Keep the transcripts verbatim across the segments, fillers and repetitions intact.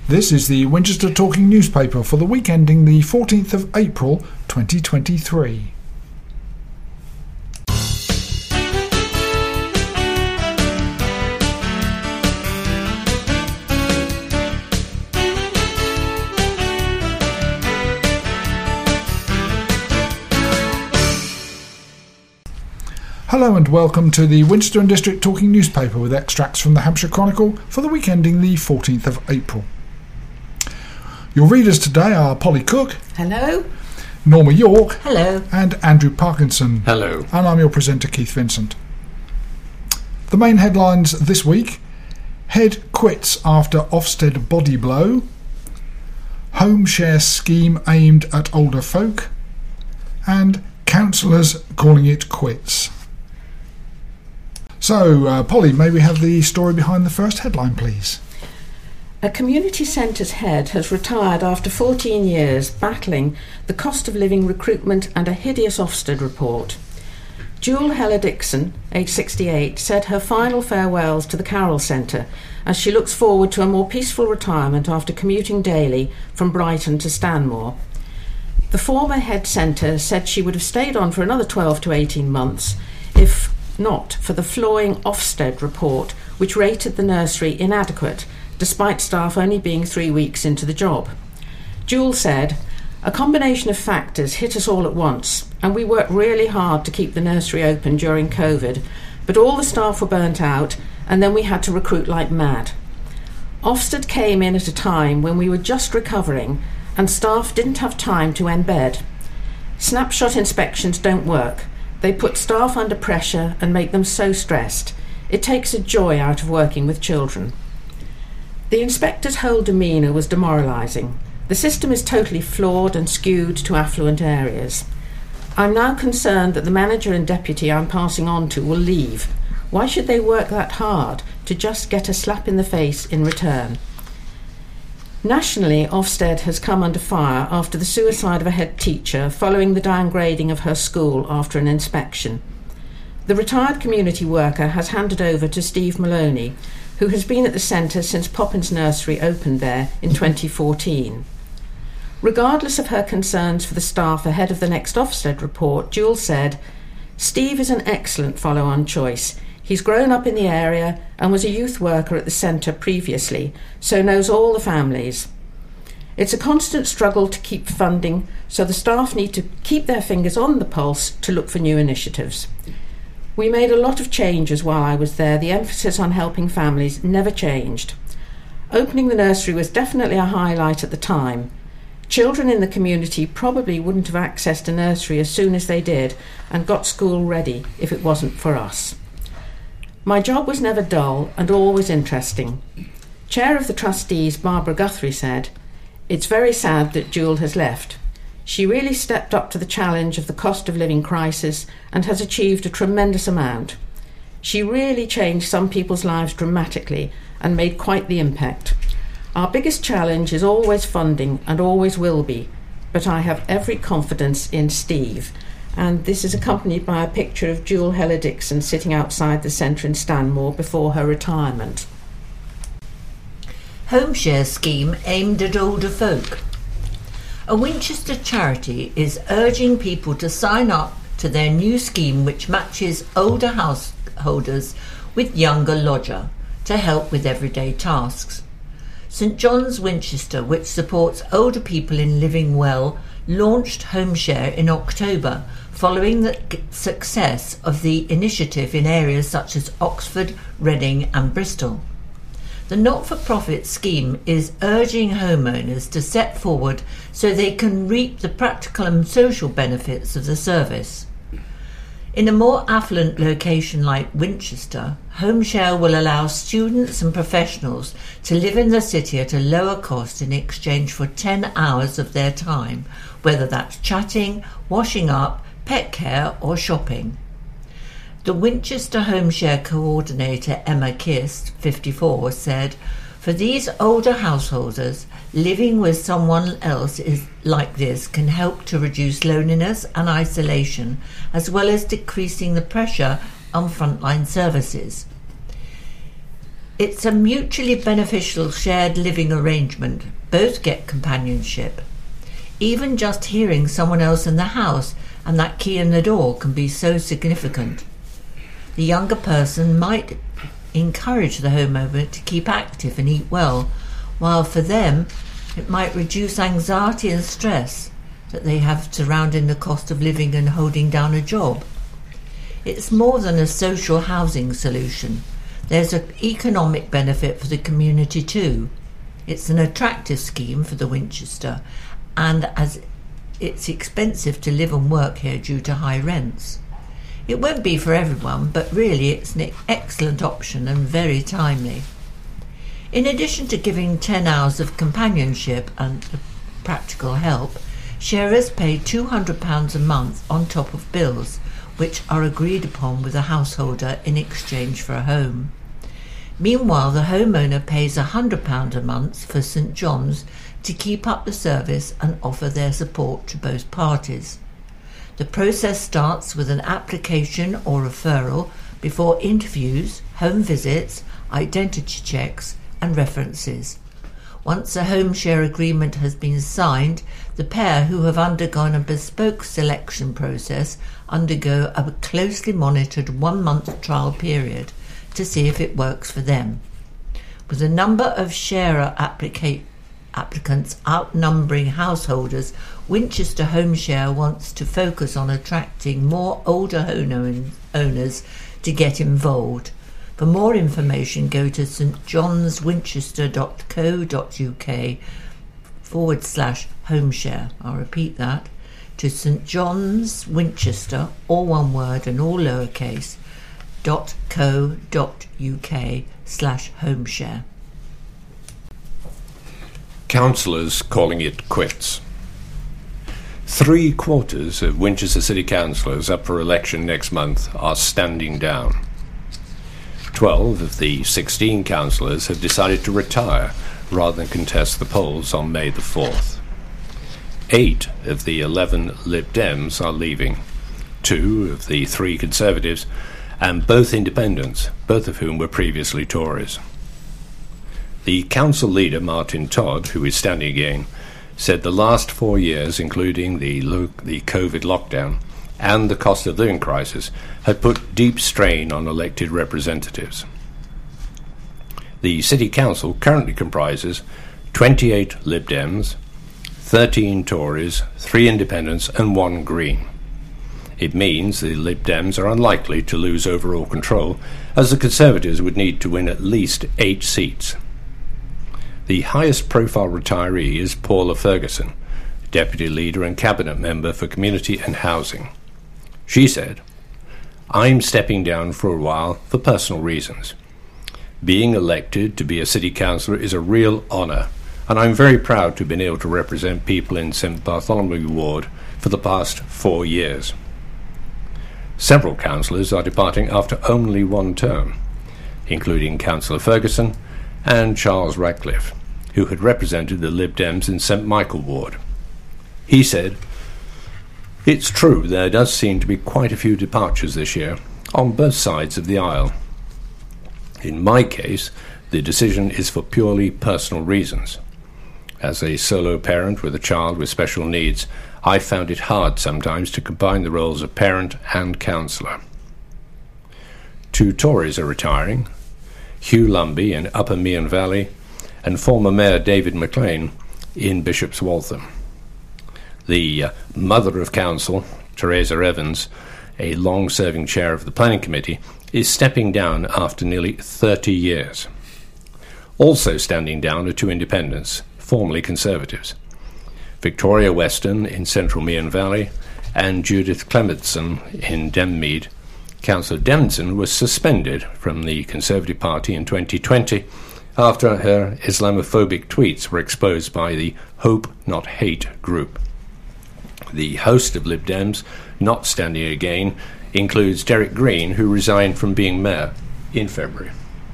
This is the Winchester Talking newspaper for the week ending the fourteenth of April twenty twenty-three. Hello and welcome to the Winchester and District Talking newspaper with extracts from the Hampshire Chronicle for the week ending the fourteenth of April. Your readers today are Polly Cook. Hello. Norma York. Hello. And Andrew Parkinson. Hello. And I'm your presenter, Keith Vincent. The main headlines this week: Head quits after Ofsted body blow, home share scheme aimed at older folk, and councillors calling it quits. So, uh, Polly, may we have the story behind the first headline, please? A community centre's head has retired after fourteen years battling the cost of living recruitment and a hideous Ofsted report. Jewel Heller Dixon, aged sixty-eight, said her final farewells to the Carroll Centre as she looks forward to a more peaceful retirement after commuting daily from Brighton to Stanmore. The former head centre said she would have stayed on for another twelve to eighteen months if not for the flooring Ofsted report, which rated the nursery inadequate, despite staff only being three weeks into the job. Jewel said, "A combination of factors hit us all at once, and we worked really hard to keep the nursery open during COVID, but all the staff were burnt out, and then we had to recruit like mad. Ofsted came in at a time when we were just recovering, and staff didn't have time to embed. Snapshot inspections don't work. They put staff under pressure and make them so stressed. It takes a joy out of working with children." The inspector's whole demeanour was demoralising. The system is totally flawed and skewed to affluent areas. "I'm now concerned that the manager and deputy I'm passing on to will leave. Why should they work that hard to just get a slap in the face in return?" Nationally, Ofsted has come under fire after the suicide of a head teacher following the downgrading of her school after an inspection. The retired community worker has handed over to Steve Maloney, who has been at the centre since Poppins Nursery opened there in twenty fourteen. Regardless of her concerns for the staff ahead of the next Ofsted report, Jewel said, "Steve is an excellent follow-on choice. He's grown up in the area and was a youth worker at the centre previously, so knows all the families. It's a constant struggle to keep funding, so the staff need to keep their fingers on the pulse to look for new initiatives. We made a lot of changes while I was there. The emphasis on helping families never changed. Opening the nursery was definitely a highlight at the time. Children in the community probably wouldn't have accessed a nursery as soon as they did and got school ready if it wasn't for us. My job was never dull and always interesting." Chair of the Trustees, Barbara Guthrie, said, "It's very sad that Jewel has left. She really stepped up to the challenge of the cost of living crisis and has achieved a tremendous amount. She really changed some people's lives dramatically and made quite the impact. Our biggest challenge is always funding and always will be, but I have every confidence in Steve." And this is accompanied by a picture of Jewel Heller Dixon sitting outside the centre in Stanmore before her retirement. Home share scheme aimed at older folk. A Winchester charity is urging people to sign up to their new scheme, which matches older householders with younger lodger to help with everyday tasks. St John's Winchester, which supports older people in living well, launched Home Share in October following the success of the initiative in areas such as Oxford, Reading and Bristol. The not-for-profit scheme is urging homeowners to step forward so they can reap the practical and social benefits of the service. In a more affluent location like Winchester, Home Share will allow students and professionals to live in the city at a lower cost in exchange for ten hours of their time, whether that's chatting, washing up, pet care or shopping. The Winchester Home Share coordinator Emma Kist, fifty-four, said, "For these older householders, living with someone else is like this can help to reduce loneliness and isolation, as well as decreasing the pressure on frontline services. It's a mutually beneficial shared living arrangement. Both get companionship. Even just hearing someone else in the house and that key in the door can be so significant. The younger person might encourage the homeowner to keep active and eat well, while for them it might reduce anxiety and stress that they have surrounding the cost of living and holding down a job. It's more than a social housing solution. There's an economic benefit for the community too. It's an attractive scheme for the Winchester, and as it's expensive to live and work here due to high rents. It won't be for everyone, but really it's an excellent option and very timely. In addition to giving ten hours of companionship and practical help, sharers pay two hundred pounds a month on top of bills, which are agreed upon with a householder in exchange for a home. Meanwhile, the homeowner pays one hundred pounds a month for St John's to keep up the service and offer their support to both parties. The process starts with an application or referral before interviews, home visits, identity checks and references. Once a home share agreement has been signed, the pair who have undergone a bespoke selection process undergo a closely monitored one-month trial period to see if it works for them. With a number of sharer applica- applicants outnumbering householders, Winchester Home Share wants to focus on attracting more older home owners to get involved. For more information, go to stjohnswinchester.co.uk forward slash home share. I'll repeat that. To St John's Winchester, all one word and all lowercase, dot co dot uk slash home share. Councillors calling it quits. Three quarters of Winchester City councillors up for election next month are standing down. Twelve of the sixteen councillors have decided to retire rather than contest the polls on May the fourth. Eight of the eleven Lib Dems are leaving, two of the three Conservatives, and both independents, both of whom were previously Tories. The council leader, Martin Todd, who is standing again, said the last four years, including the, lo- the COVID lockdown and the cost of living crisis, had put deep strain on elected representatives. The City Council currently comprises twenty-eight Lib Dems, thirteen Tories, three Independents and one Green. It means the Lib Dems are unlikely to lose overall control, as the Conservatives would need to win at least eight seats. The highest profile retiree is Paula Ferguson, Deputy Leader and Cabinet Member for Community and Housing. She said, "I'm stepping down for a while for personal reasons. Being elected to be a city councillor is a real honour, and I'm very proud to have been able to represent people in St Bartholomew Ward for the past four years. Several councillors are departing after only one term, including Councillor Ferguson and Charles Ratcliffe, who had represented the Lib Dems in St Michael Ward. He said, "It's true there does seem to be quite a few departures this year, on both sides of the aisle. In my case, the decision is for purely personal reasons. As a solo parent with a child with special needs, I found it hard sometimes to combine the roles of parent and councillor." Two Tories are retiring, Hugh Lumby in Upper Meon Valley and former Mayor David McLean in Bishop's Waltham. The uh, Mother of Council, Teresa Evans, a long-serving chair of the Planning Committee, is stepping down after nearly thirty years. Also standing down are two independents, formerly Conservatives, Victoria Weston in Central Meon Valley and Judith Clementson in Denmead. Councillor Denson was suspended from the Conservative Party in twenty twenty after her Islamophobic tweets were exposed by the Hope Not Hate group. The host of Lib Dems not standing again includes Derek Green, who resigned from being mayor in February.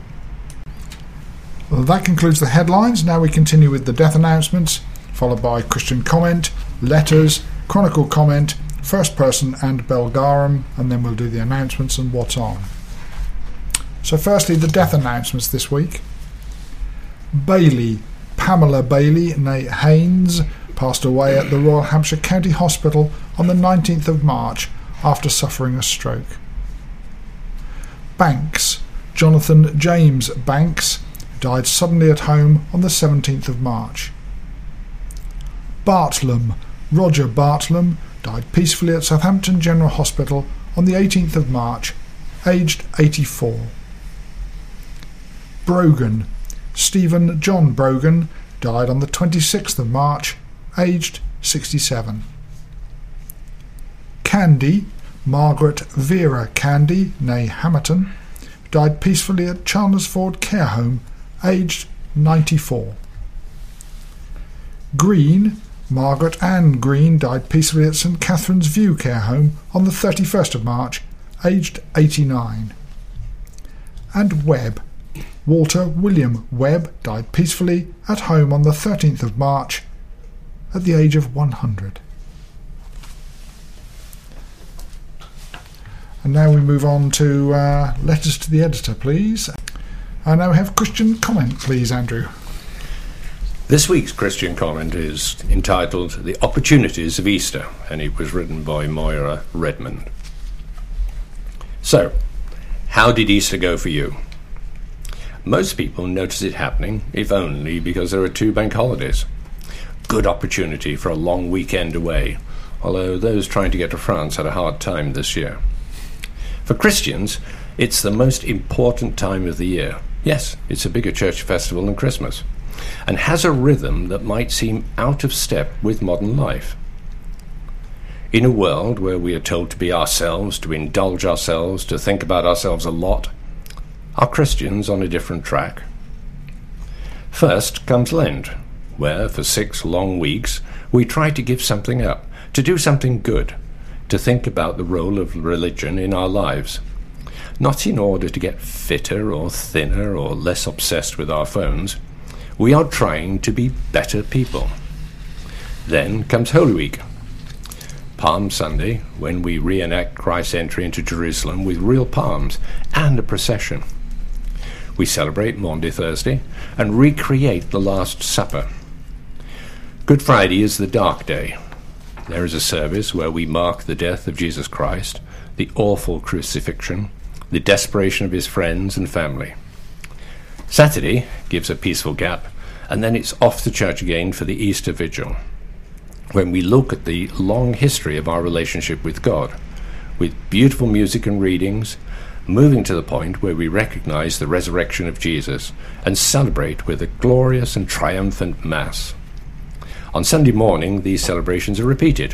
Well, that concludes the headlines. Now we continue with the death announcements, followed by Christian comment, letters, Chronicle comment, First Person and Belgarum, and then we'll do the announcements and what's on. So firstly, the death announcements this week. Bailey, Pamela Bailey, née Haynes, passed away at the Royal Hampshire County Hospital on the nineteenth of March after suffering a stroke. Banks, Jonathan James Banks, died suddenly at home on the seventeenth of March. Bartlam, Roger Bartlam, died peacefully at Southampton General Hospital on the eighteenth of March, aged eighty-four. Brogan, Stephen John Brogan, died on the twenty-sixth of March, aged sixty-seven. Candy, Margaret Vera Candy, née Hamerton, died peacefully at Chalmersford Care Home, aged ninety-four. Green, Margaret Ann Green, died peacefully at St Catherine's View Care Home on the thirty-first of March, aged eighty-nine. And Webb, Walter William Webb, died peacefully at home on the thirteenth of March at the age of one hundred. And now we move on to uh, letters to the editor, please. I now have Christian comment, please, Andrew. This week's Christian comment is entitled The Opportunities of Easter, and it was written by Moira Redmond. So, how did Easter go for you? Most people notice it happening, if only because there are two bank holidays. Good opportunity for a long weekend away, although those trying to get to France had a hard time this year. For Christians, it's the most important time of the year. Yes, it's a bigger church festival than Christmas, and has a rhythm that might seem out of step with modern life. In a world where we are told to be ourselves, to indulge ourselves, to think about ourselves a lot, are Christians on a different track? First comes Lent, where for six long weeks we try to give something up, to do something good, to think about the role of religion in our lives, not in order to get fitter or thinner or less obsessed with our phones. We are trying to be better people. Then comes Holy Week, Palm Sunday, when we reenact Christ's entry into Jerusalem with real palms and a procession. We celebrate Maundy Thursday and recreate the Last Supper. Good Friday is the dark day. There is a service where we mark the death of Jesus Christ, the awful crucifixion, the desperation of his friends and family. Saturday gives a peaceful gap, and then it's off to church again for the Easter Vigil, when we look at the long history of our relationship with God, with beautiful music and readings, moving to the point where we recognize the resurrection of Jesus and celebrate with a glorious and triumphant Mass. On Sunday morning, these celebrations are repeated.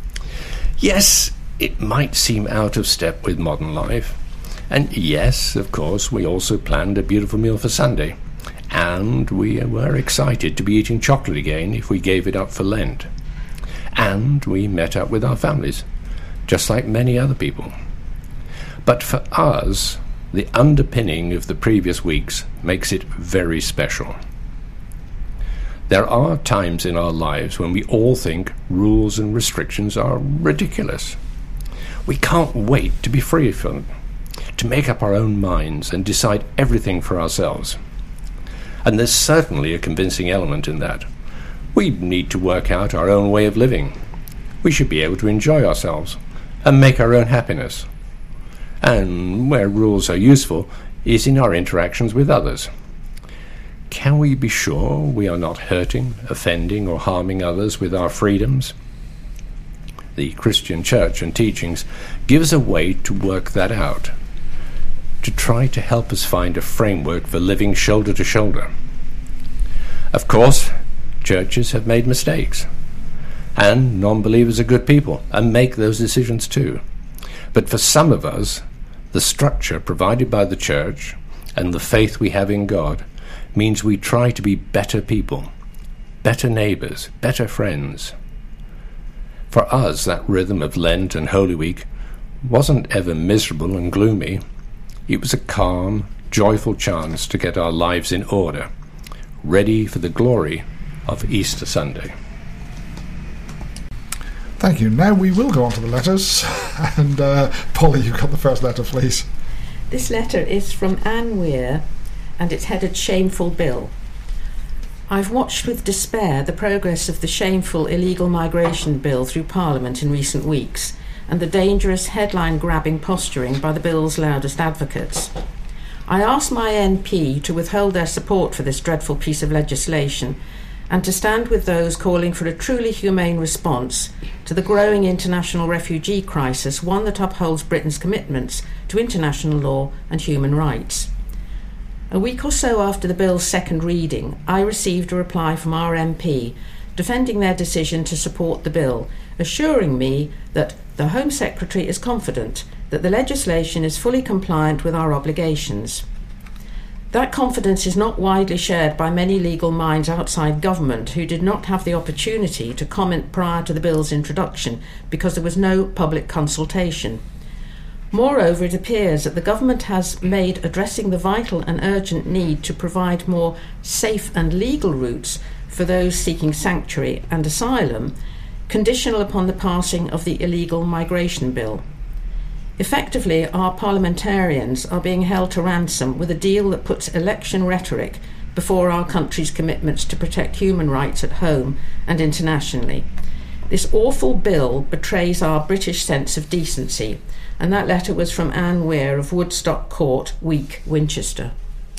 Yes, it might seem out of step with modern life. And yes, of course, we also planned a beautiful meal for Sunday. And we were excited to be eating chocolate again if we gave it up for Lent. And we met up with our families, just like many other people. But for us, the underpinning of the previous weeks makes it very special. There are times in our lives when we all think rules and restrictions are ridiculous. We can't wait to be free from them, to make up our own minds and decide everything for ourselves. And there's certainly a convincing element in that. We need to work out our own way of living. We should be able to enjoy ourselves and make our own happiness. And where rules are useful is in our interactions with others. Can we be sure we are not hurting, offending, or harming others with our freedoms? The Christian Church and teachings give us a way to work that out, to try to help us find a framework for living shoulder to shoulder. Of course, churches have made mistakes, and non-believers are good people and make those decisions too. But for some of us, the structure provided by the Church and the faith we have in God means we try to be better people, better neighbours, better friends. For us, that rhythm of Lent and Holy Week wasn't ever miserable and gloomy. It was a calm, joyful chance to get our lives in order, ready for the glory of Easter Sunday. Thank you. Now we will go on to the letters. And uh, Polly, you've got the first letter, please. This letter is from Anne Weir and it's headed Shameful Bill. I've watched with despair the progress of the shameful illegal migration bill through Parliament in recent weeks and the dangerous headline-grabbing posturing by the bill's loudest advocates. I ask my M P to withhold their support for this dreadful piece of legislation and to stand with those calling for a truly humane response to the growing international refugee crisis, one that upholds Britain's commitments to international law and human rights. A week or so after the bill's second reading, I received a reply from our M P defending their decision to support the bill, assuring me that the Home Secretary is confident that the legislation is fully compliant with our obligations. That confidence is not widely shared by many legal minds outside government who did not have the opportunity to comment prior to the bill's introduction because there was no public consultation. Moreover, it appears that the government has made addressing the vital and urgent need to provide more safe and legal routes for those seeking sanctuary and asylum conditional upon the passing of the illegal migration bill. Effectively, our parliamentarians are being held to ransom with a deal that puts election rhetoric before our country's commitments to protect human rights at home and internationally. This awful bill betrays our British sense of decency, and that letter was from Anne Weir of Woodstock Court, Week, Winchester.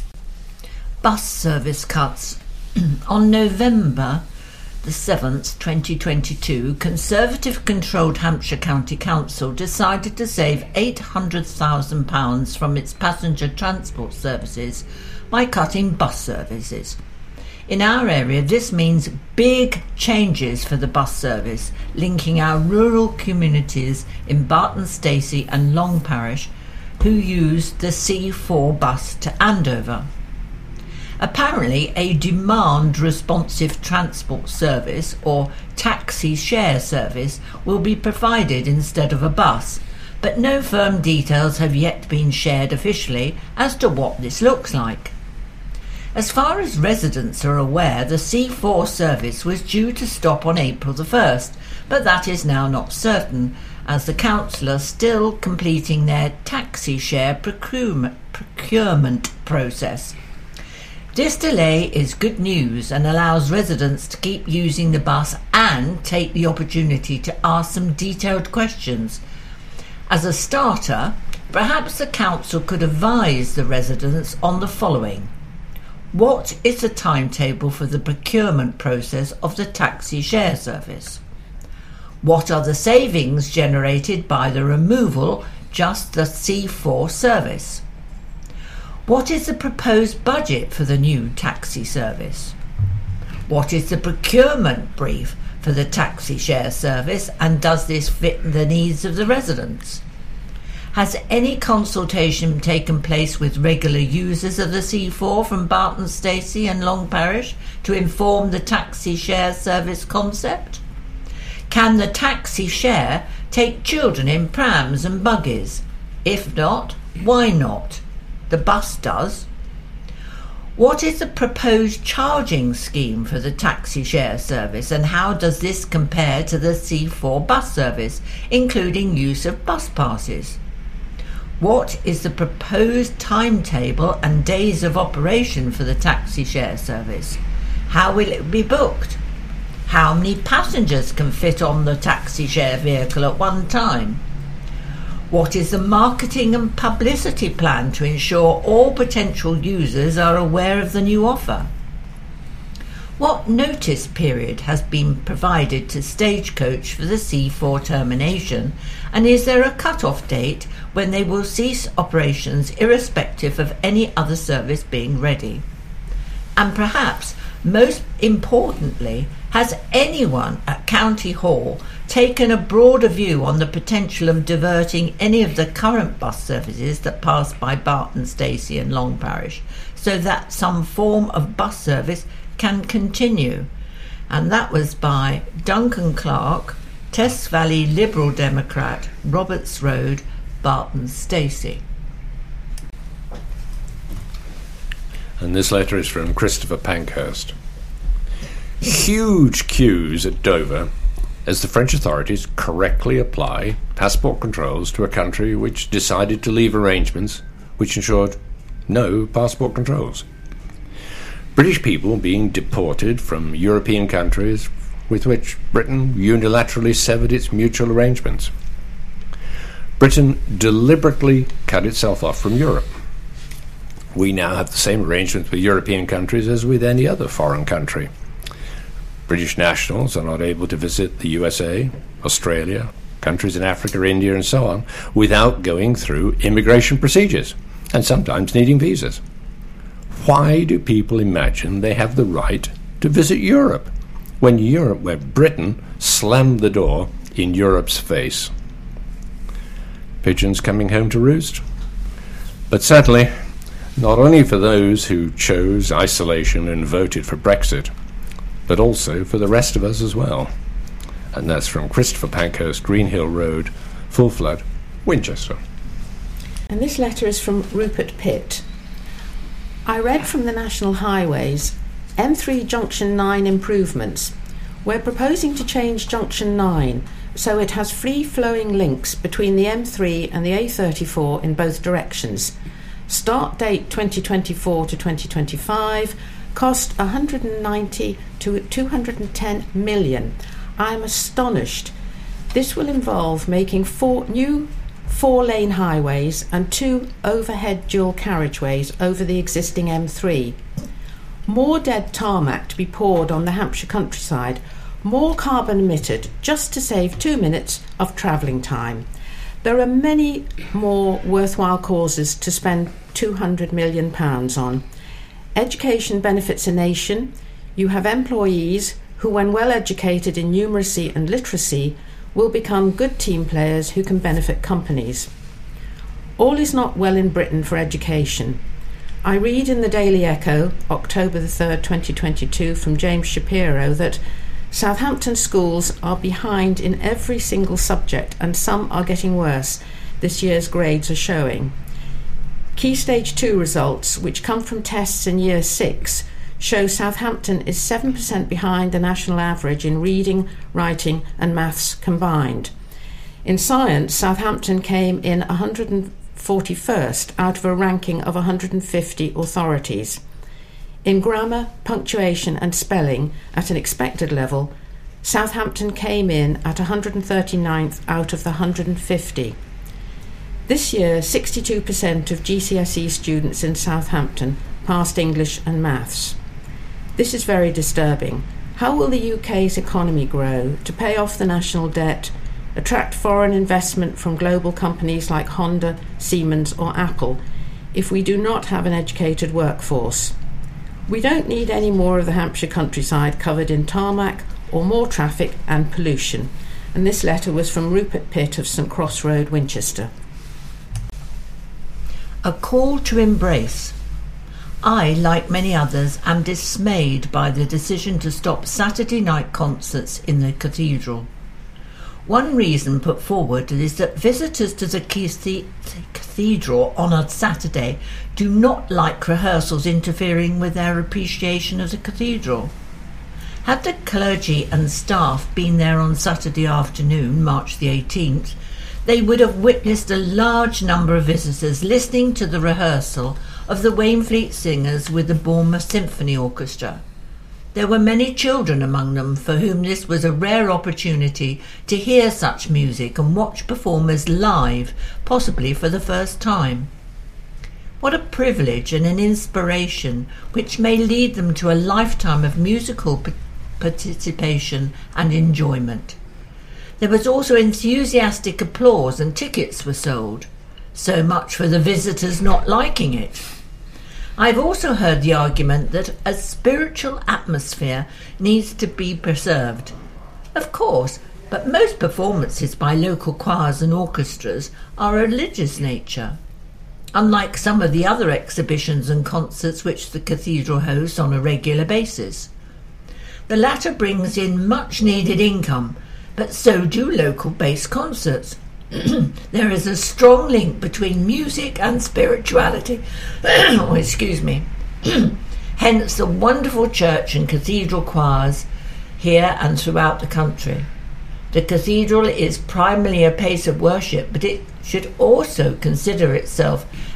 Bus service cuts. On November the seventh, twenty twenty-two, Conservative-controlled Hampshire County Council decided to save eight hundred thousand pounds from its passenger transport services by cutting bus services. In our area, this means big changes for the bus service, linking our rural communities in Barton Stacey and Long Parish, who use the C four bus to Andover. Apparently, a demand-responsive transport service, or taxi share service, will be provided instead of a bus, but no firm details have yet been shared officially as to what this looks like. As far as residents are aware, the C four service was due to stop on April the first, but that is now not certain, as the council are still completing their taxi share procurement, procurement process. This delay is good news and allows residents to keep using the bus and take the opportunity to ask some detailed questions. As a starter, perhaps the council could advise the residents on the following. What is the timetable for the procurement process of the taxi share service? What are the savings generated by the removal just the C four service? What is the proposed budget for the new taxi service? What is the procurement brief for the taxi share service, and does this fit the needs of the residents? Has any consultation taken place with regular users of the C four from Barton Stacey and Long Parish to inform the taxi share service concept? Can the taxi share take children in prams and buggies? If not, why not? The bus does. What is the proposed charging scheme for the taxi share service, and how does this compare to the C four bus service, including use of bus passes? What is the proposed timetable and days of operation for the taxi share service? How will it be booked? How many passengers can fit on the taxi share vehicle at one time? What is the marketing and publicity plan to ensure all potential users are aware of the new offer? What notice period has been provided to Stagecoach for the C four termination, and is there a cut-off date when they will cease operations irrespective of any other service being ready? And perhaps most importantly, has anyone at County Hall taken a broader view on the potential of diverting any of the current bus services that pass by Barton Stacey and Long Parish so that some form of bus service can continue? And that was by Duncan Clark, Test Valley Liberal Democrat, Roberts Road, Barton Stacey. And this letter is from Christopher Pankhurst. Huge queues at Dover as the French authorities correctly apply passport controls to a country which decided to leave arrangements which ensured no passport controls. British people being deported from European countries with which Britain unilaterally severed its mutual arrangements. Britain deliberately cut itself off from Europe. We now have the same arrangements with European countries as with any other foreign country. British nationals are not able to visit the U S A, Australia, countries in Africa, India, and so on, without going through immigration procedures, and sometimes needing visas. Why do people imagine they have the right to visit Europe, when Europe, where Britain slammed the door in Europe's face? Pigeons coming home to roost? But certainly, not only for those who chose isolation and voted for Brexit, but also for the rest of us as well. And that's from Christopher Pankhurst, Greenhill Road, Full Flood, Winchester. And this letter is from Rupert Pitt. I read from the National Highways, M three Junction nine improvements. We're proposing to change Junction nine so it has free-flowing links between the M three and the A thirty-four in both directions. Start date twenty twenty-four to twenty twenty-five, cost one hundred ninety to two hundred ten million. I'm astonished. This will involve making four new four-lane highways and two overhead dual carriageways over the existing M three. More dead tarmac to be poured on the Hampshire countryside, more carbon emitted just to save two minutes of travelling time. There are many more worthwhile causes to spend two hundred million pounds on. Education benefits a nation. You have employees who, when well educated in numeracy and literacy, will become good team players who can benefit companies. All is not well in Britain for education. I read in the Daily Echo, October the third, twenty twenty-two, from James Shapiro that Southampton schools are behind in every single subject and some are getting worse, this year's grades are showing. Key Stage two results, which come from tests in Year six, show Southampton is seven percent behind the national average in reading, writing and maths combined. In science, Southampton came in one hundred forty-first out of a ranking of one hundred fifty authorities. In grammar, punctuation and spelling at an expected level, Southampton came in at one hundred thirty-ninth out of the one hundred fifty. This year, sixty-two percent of G C S E students in Southampton passed English and maths. This is very disturbing. How will the U K's economy grow to pay off the national debt, attract foreign investment from global companies like Honda, Siemens or Apple if we do not have an educated workforce? We don't need any more of the Hampshire countryside covered in tarmac or more traffic and pollution. And this letter was from Rupert Pitt of St Cross Road, Winchester. A call to embrace. I, like many others, am dismayed by the decision to stop Saturday night concerts in the cathedral. One reason put forward is that visitors to the cathedral on a Saturday do not like rehearsals interfering with their appreciation of the cathedral. Had the clergy and staff been there on Saturday afternoon, March the eighteenth, they would have witnessed a large number of visitors listening to the rehearsal of the Wainfleet Singers with the Bournemouth Symphony Orchestra. There were many children among them for whom this was a rare opportunity to hear such music and watch performers live, possibly for the first time. What a privilege and an inspiration which may lead them to a lifetime of musical participation and enjoyment. There was also enthusiastic applause and tickets were sold. So much for the visitors not liking it. I've also heard the argument that a spiritual atmosphere needs to be preserved. Of course, but most performances by local choirs and orchestras are a religious nature, unlike some of the other exhibitions and concerts which the cathedral hosts on a regular basis. The latter brings in much needed income, but so do local-based concerts. There is a strong link between music and spirituality. oh, excuse me. Hence the wonderful church and cathedral choirs here and throughout the country. The cathedral is primarily a place of worship, but it should also consider itself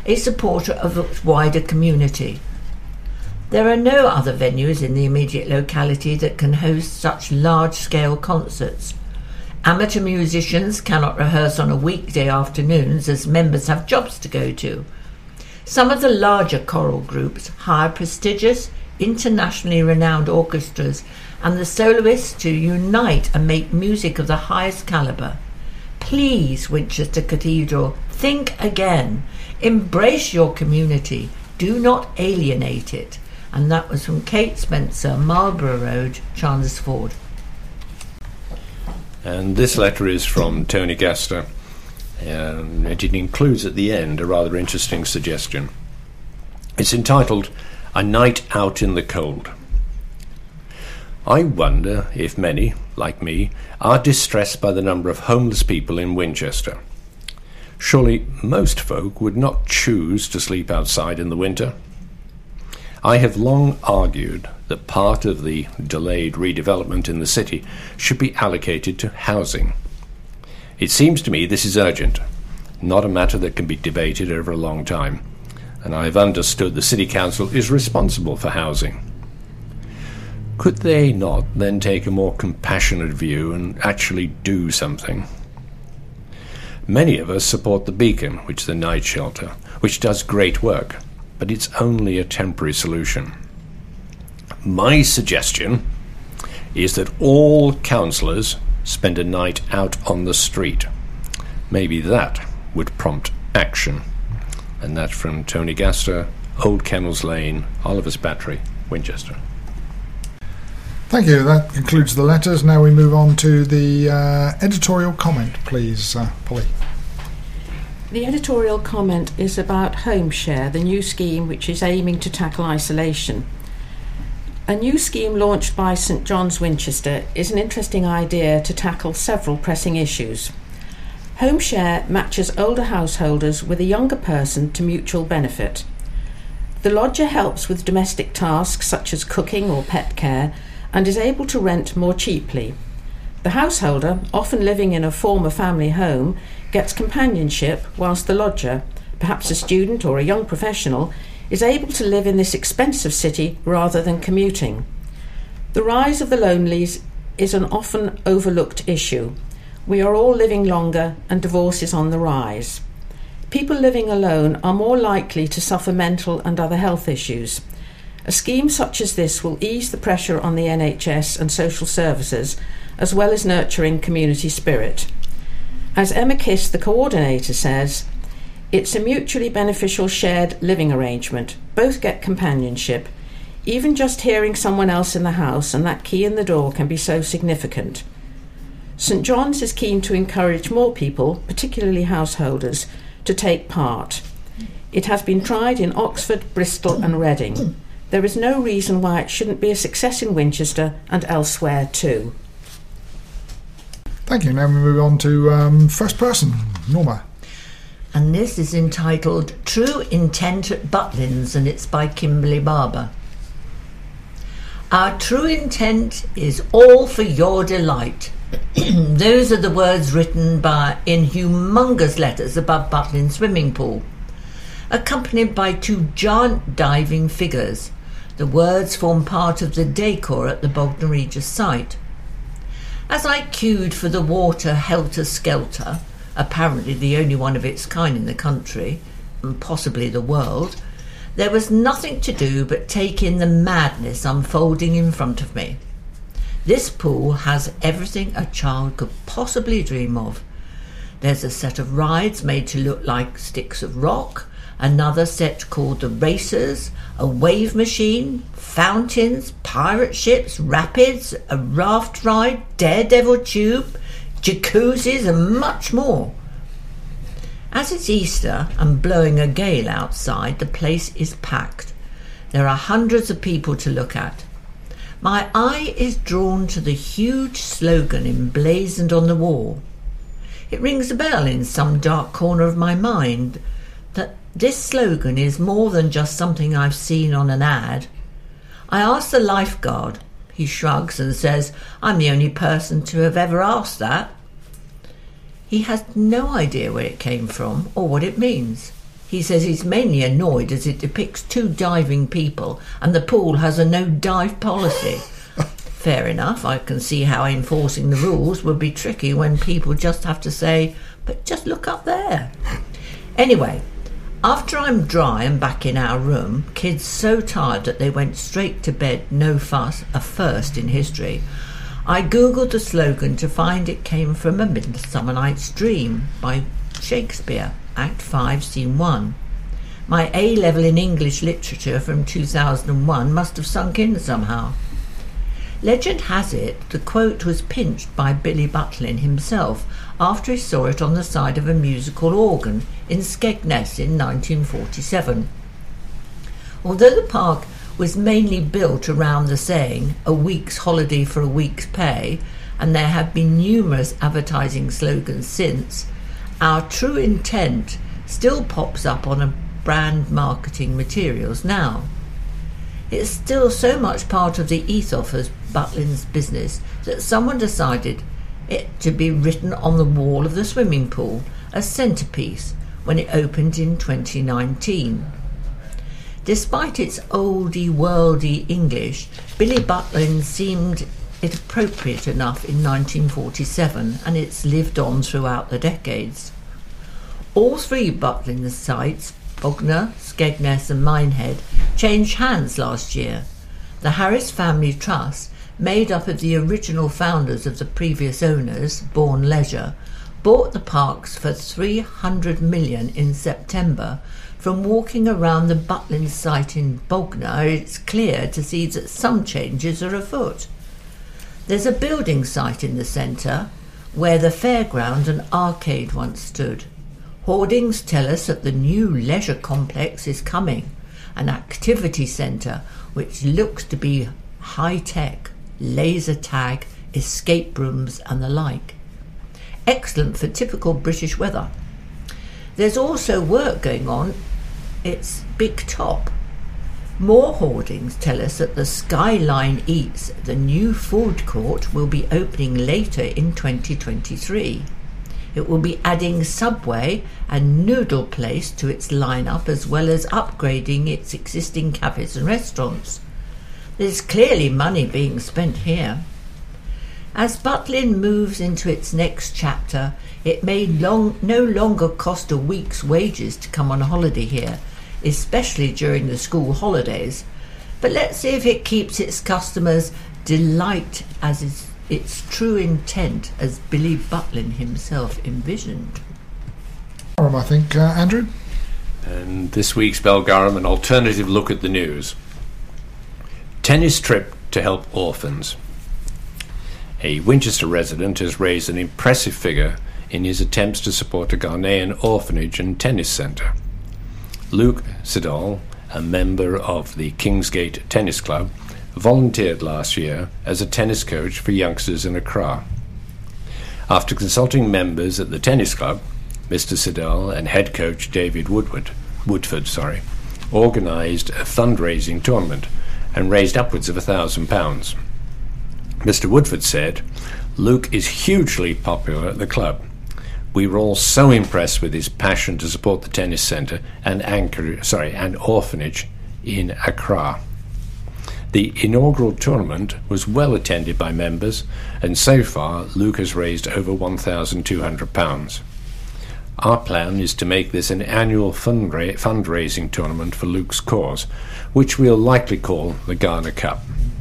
a supporter of its wider community. There are no other venues in the immediate locality that can host such large-scale concerts. Amateur musicians cannot rehearse on a weekday afternoons as members have jobs to go to. Some of the larger choral groups hire prestigious, internationally renowned orchestras and the soloists to unite and make music of the highest calibre. Please, Winchester Cathedral, think again. Embrace your community. Do not alienate it. And that was from Kate Spencer, Marlborough Road, Chandlersford. And this letter is from Tony Gaster, um, and it includes at the end a rather interesting suggestion. It's entitled, A Night Out in the Cold. I wonder if many, like me, are distressed by the number of homeless people in Winchester. Surely most folk would not choose to sleep outside in the winter. I have long argued that part of the delayed redevelopment in the city should be allocated to housing. It seems to me this is urgent, not a matter that can be debated over a long time, and I have understood the City Council is responsible for housing. Could they not then take a more compassionate view and actually do something? Many of us support the Beacon, which is the night shelter, which does great work, but it's only a temporary solution. My suggestion is that all councillors spend a night out on the street. Maybe that would prompt action. And that's from Tony Gaster, Old Kennels Lane, Oliver's Battery, Winchester. Thank you. That concludes the letters. Now we move on to the uh, editorial comment, please, uh, Polly. The editorial comment is about HomeShare, the new scheme which is aiming to tackle isolation. A new scheme launched by St John's Winchester is an interesting idea to tackle several pressing issues. HomeShare matches older householders with a younger person to mutual benefit. The lodger helps with domestic tasks such as cooking or pet care and is able to rent more cheaply. The householder, often living in a former family home, gets companionship whilst the lodger, perhaps a student or a young professional, is able to live in this expensive city rather than commuting. The rise of the lonelies is an often overlooked issue. We are all living longer and divorce is on the rise. People living alone are more likely to suffer mental and other health issues. A scheme such as this will ease the pressure on the N H S and social services, as well as nurturing community spirit. As Emma Kiss, the coordinator, says, it's a mutually beneficial shared living arrangement. Both get companionship. Even just hearing someone else in the house and that key in the door can be so significant. St John's is keen to encourage more people, particularly householders, to take part. It has been tried in Oxford, Bristol and Reading. There is no reason why it shouldn't be a success in Winchester and elsewhere too. Thank you. Now we move on to um, first person, Norma. And this is entitled True Intent at Butlins, and it's by Kimberly Barber. Our true intent is all for your delight. Those are the words written by in humongous letters above Butlin swimming pool, accompanied by two giant diving figures. The words form part of the decor at the Bognor Regis site. As I queued for the water helter-skelter, apparently the only one of its kind in the country, and possibly the world, there was nothing to do but take in the madness unfolding in front of me. This pool has everything a child could possibly dream of. There's a set of rides made to look like sticks of rock, another set called the Racers, a wave machine, fountains, pirate ships, rapids, a raft ride, daredevil tube, jacuzzis and much more. As it's Easter and blowing a gale outside, the place is packed. There are hundreds of people to look at. My eye is drawn to the huge slogan emblazoned on the wall. It rings a bell in some dark corner of my mind that this slogan is more than just something I've seen on an ad. I ask the lifeguard. He shrugs and says, I'm the only person to have ever asked that. He has no idea where it came from or what it means. He He says he's mainly annoyed as it depicts two diving people and the pool has a no-dive policy. Fair enough, I can see how enforcing the rules would be tricky when people just have to say, but just look up there. Anyway, after I'm dry and back in our room, kids so tired that they went straight to bed, no fuss, a first in history, I googled the slogan to find it came from A Midsummer Night's Dream by Shakespeare, Act five, Scene one. My A-level in English literature from two thousand one must have sunk in somehow. Legend has it the quote was pinched by Billy Butlin himself after he saw it on the side of a musical organ in Skegness in nineteen forty-seven. Although the park was mainly built around the saying, a week's holiday for a week's pay, and there have been numerous advertising slogans since, our true intent still pops up on a brand marketing materials now. It's still so much part of the ethos of Butlin's business that someone decided it to be written on the wall of the swimming pool, a centrepiece, when it opened in twenty nineteen. Despite its oldie worldy English, Billy Butlin seemed it appropriate enough in nineteen forty-seven, and it's lived on throughout the decades. All three Butlin sites, Bognor, Skegness and Minehead, changed hands last year. The Harris Family Trust, made up of the original founders of the previous owners, Bourne Leisure, bought the parks for three hundred million dollars in September. From walking around the Butlin site in Bognor, it's clear to see that some changes are afoot. There's a building site in the centre where the fairground and arcade once stood. Hoardings tell us that the new leisure complex is coming, an activity centre which looks to be high-tech, laser tag, escape rooms and the like. Excellent for typical British weather. There's also work going on. It's Big Top. More hoardings tell us that the Skyline Eats, the new food court, will be opening later in twenty twenty-three. It will be adding Subway and Noodle Place to its lineup, as well as upgrading its existing cafes and restaurants. There's clearly money being spent here. As Butlin moves into its next chapter, it may long, no longer cost a week's wages to come on holiday here, especially during the school holidays. But let's see if it keeps its customers delight as its, its true intent, as Billy Butlin himself envisioned. I think, uh, Andrew? And this week's Belgarum, an alternative look at the news. Tennis trip to help orphans. A Winchester resident has raised an impressive figure in his attempts to support a Ghanaian orphanage and tennis centre. Luke Siddall, a member of the Kingsgate Tennis Club, volunteered last year as a tennis coach for youngsters in Accra. After consulting members at the tennis club, Mister Siddall and head coach David Woodward, Woodford sorry, organised a fundraising tournament and raised upwards of a thousand pounds. Mister Woodford said, "Luke is hugely popular at the club. We were all so impressed with his passion to support the tennis centre and anchor, sorry, and orphanage in Accra." The inaugural tournament was well attended by members, and so far Luke has raised over one thousand two hundred pounds. Our plan is to make this an annual fundra- fundraising tournament for Luke's cause, which we'll likely call the Ghana Cup.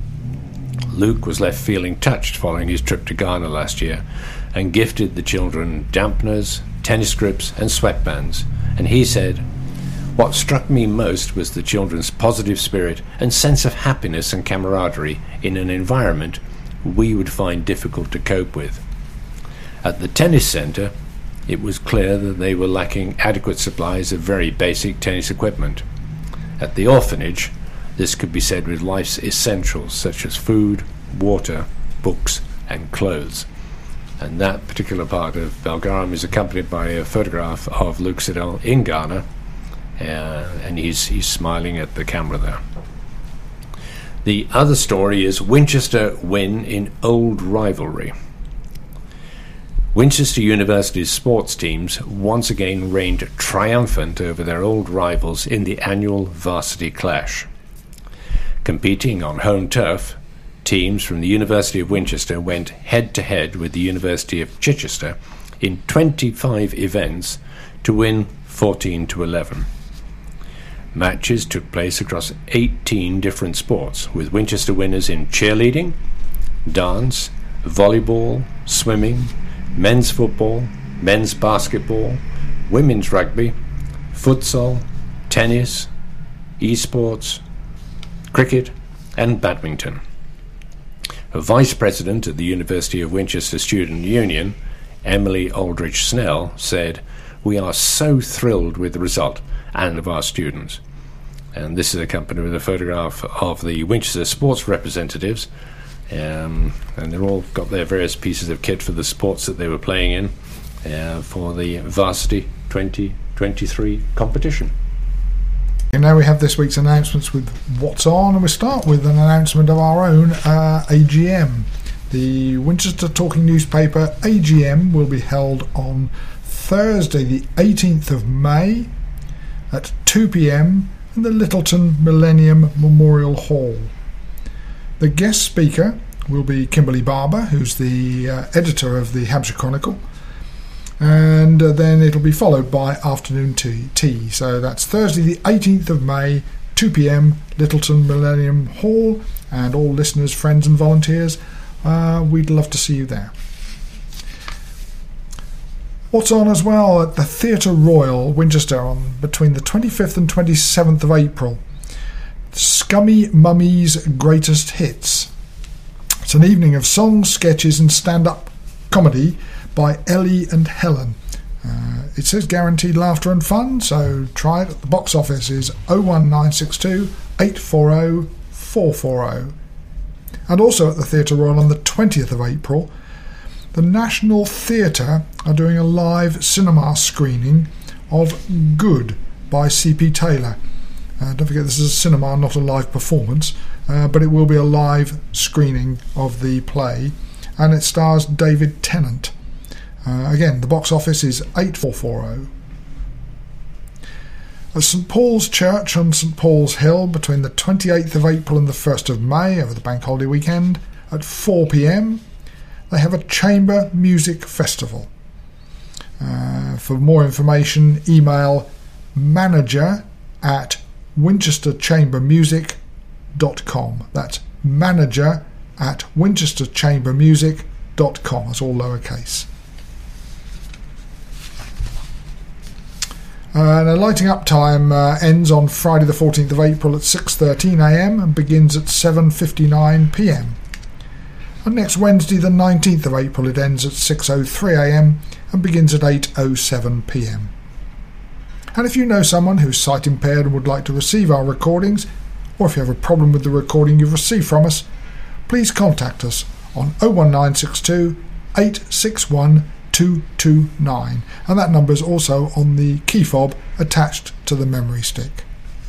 Luke was left feeling touched following his trip to Ghana last year and gifted the children dampeners, tennis grips and sweatbands, and he said, "What struck me most was the children's positive spirit and sense of happiness and camaraderie in an environment we would find difficult to cope with." At the tennis centre, it was clear that they were lacking adequate supplies of very basic tennis equipment. At the orphanage, this could be said with life's essentials such as food, water, books and clothes. And that particular part of Belgarum is accompanied by a photograph of Luke Siddall in Ghana, uh, and he's, he's smiling at the camera there. The other story is Winchester win in old rivalry. Winchester University's sports teams once again reigned triumphant over their old rivals in the annual varsity clash. Competing on home turf, teams from the University of Winchester went head-to-head with the University of Chichester in twenty-five events to win fourteen to eleven. Matches took place across eighteen different sports, with Winchester winners in cheerleading, dance, volleyball, swimming, men's football, men's basketball, women's rugby, futsal, tennis, esports, cricket and badminton. A vice president at the University of Winchester Student Union, Emily Aldrich Snell, said, "We are so thrilled with the result and of our students." And this is accompanied with a photograph of the Winchester sports representatives, um, and they've all got their various pieces of kit for the sports that they were playing in uh, for the Varsity twenty twenty-three competition. And now we have this week's announcements with what's on, and we start with an announcement of our own uh, A G M. The Winchester Talking Newspaper A G M will be held on Thursday the eighteenth of May at two p.m. in the Littleton Millennium Memorial Hall. The guest speaker will be Kimberly Barber, who's the uh, editor of the Hampshire Chronicle, and uh, then it'll be followed by afternoon tea, tea. So that's Thursday the eighteenth of May, two p.m, Littleton Millennium Hall, and all listeners, friends and volunteers, uh, we'd love to see you there. What's on as well at the Theatre Royal, Winchester, on between the twenty-fifth and twenty-seventh of April. Scummy Mummy's Greatest Hits. It's an evening of songs, sketches and stand-up comedy by Ellie and Helen. Uh, it says guaranteed laughter and fun, so try it. The box office is oh one nine six two, eight four oh, four four oh. And also at the Theatre Royal on the twentieth of April, the National Theatre are doing a live cinema screening of Good by C P Taylor. Uh, don't forget this is a cinema, not a live performance, uh, but it will be a live screening of the play, and it stars David Tennant. Uh, again, the box office is eight four four oh. At St Paul's Church on St Paul's Hill between the twenty-eighth of April and the first of May over the bank holiday weekend at four p.m, they have a chamber music festival. Uh, for more information, email manager at winchester chamber music dot com. That's manager at winchester chamber music dot com. That's all lowercase. Uh, and a lighting up time uh, ends on Friday the fourteenth of April at six thirteen a.m. and begins at seven fifty-nine p.m. And next Wednesday the nineteenth of April it ends at six oh three a.m. and begins at eight oh seven p.m. And if you know someone who's sight impaired and would like to receive our recordings, or if you have a problem with the recording you've received from us, please contact us on oh one nine six two, eight six one, two two nine, and that number is also on the key fob attached to the memory stick.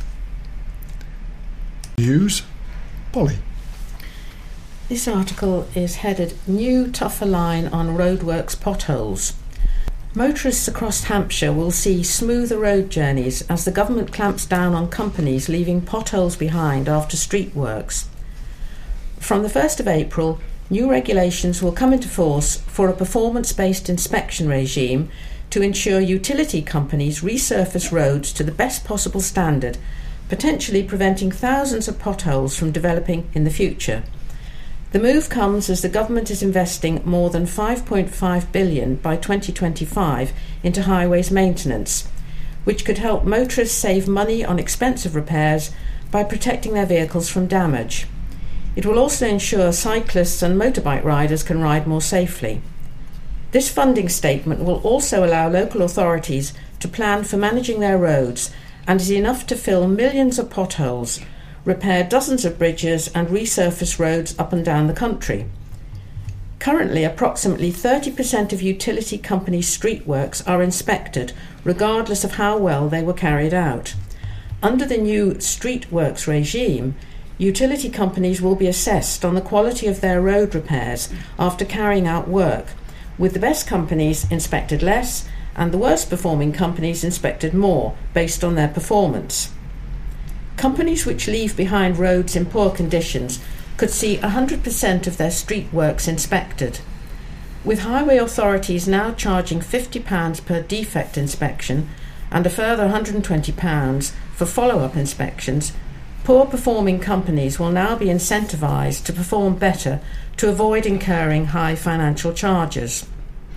News, Polly. This article is headed New Tougher Line on Roadworks Potholes. Motorists across Hampshire will see smoother road journeys as the government clamps down on companies leaving potholes behind after street works. From the first of April, new regulations will come into force for a performance-based inspection regime to ensure utility companies resurface roads to the best possible standard, potentially preventing thousands of potholes from developing in the future. The move comes as the government is investing more than five point five billion dollars by twenty twenty-five into highways maintenance, which could help motorists save money on expensive repairs by protecting their vehicles from damage. It will also ensure cyclists and motorbike riders can ride more safely. This funding statement will also allow local authorities to plan for managing their roads and is enough to fill millions of potholes, repair dozens of bridges and resurface roads up and down the country. Currently, approximately thirty percent of utility companies' street works are inspected, regardless of how well they were carried out. Under the new street works regime, utility companies will be assessed on the quality of their road repairs after carrying out work, with the best companies inspected less and the worst performing companies inspected more based on their performance. Companies which leave behind roads in poor conditions could see one hundred percent of their street works inspected. With highway authorities now charging fifty pounds per defect inspection and a further one hundred twenty pounds for follow-up inspections, poor performing companies will now be incentivised to perform better to avoid incurring high financial charges.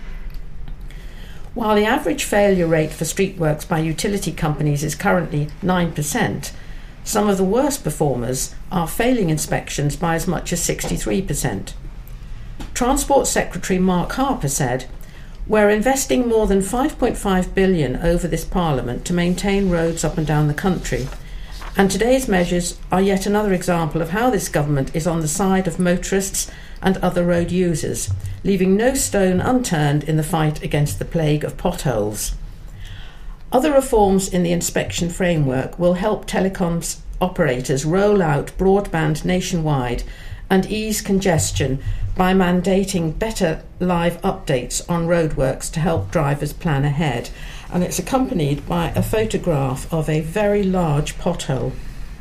While the average failure rate for street works by utility companies is currently nine percent, some of the worst performers are failing inspections by as much as sixty-three percent. Transport Secretary Mark Harper said, "We're investing more than five point five billion dollars over this Parliament to maintain roads up and down the country, and today's measures are yet another example of how this government is on the side of motorists and other road users, leaving no stone unturned in the fight against the plague of potholes." Other reforms in the inspection framework will help telecoms operators roll out broadband nationwide and ease congestion by mandating better live updates on roadworks to help drivers plan ahead. And it's accompanied by a photograph of a very large pothole.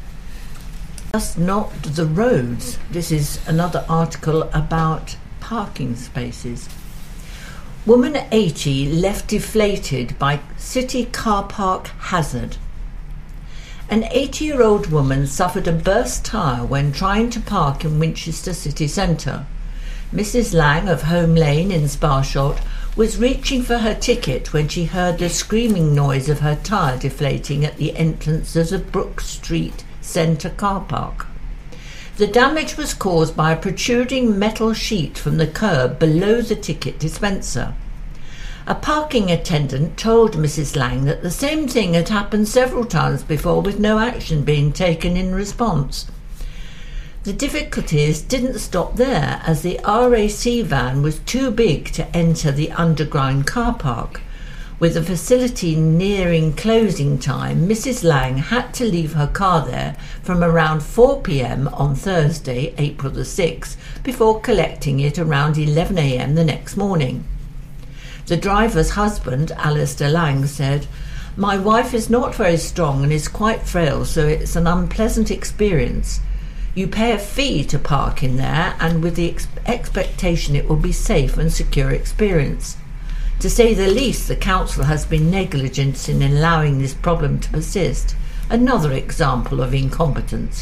Just not the roads. This is another article about parking spaces. Woman eighty left deflated by city car park hazard. An eighty-year-old woman suffered a burst tyre when trying to park in Winchester city centre. Missus Lang of Home Lane in Sparshot was reaching for her ticket when she heard the screaming noise of her tyre deflating at the entrance of the Brook Street Centre car park. The damage was caused by a protruding metal sheet from the curb below the ticket dispenser. A parking attendant told Missus Lang that the same thing had happened several times before with no action being taken in response. The difficulties didn't stop there, as the R A C van was too big to enter the underground car park. With the facility nearing closing time, Missus Lang had to leave her car there from around four p.m. on Thursday, April the sixth, before collecting it around eleven a.m. the next morning. The driver's husband, Alistair Lang, said, "My wife is not very strong and is quite frail, so it's an unpleasant experience. You pay a fee to park in there, and with the ex- expectation it will be safe and secure experience. To say the least, the council has been negligent in allowing this problem to persist. Another example of incompetence.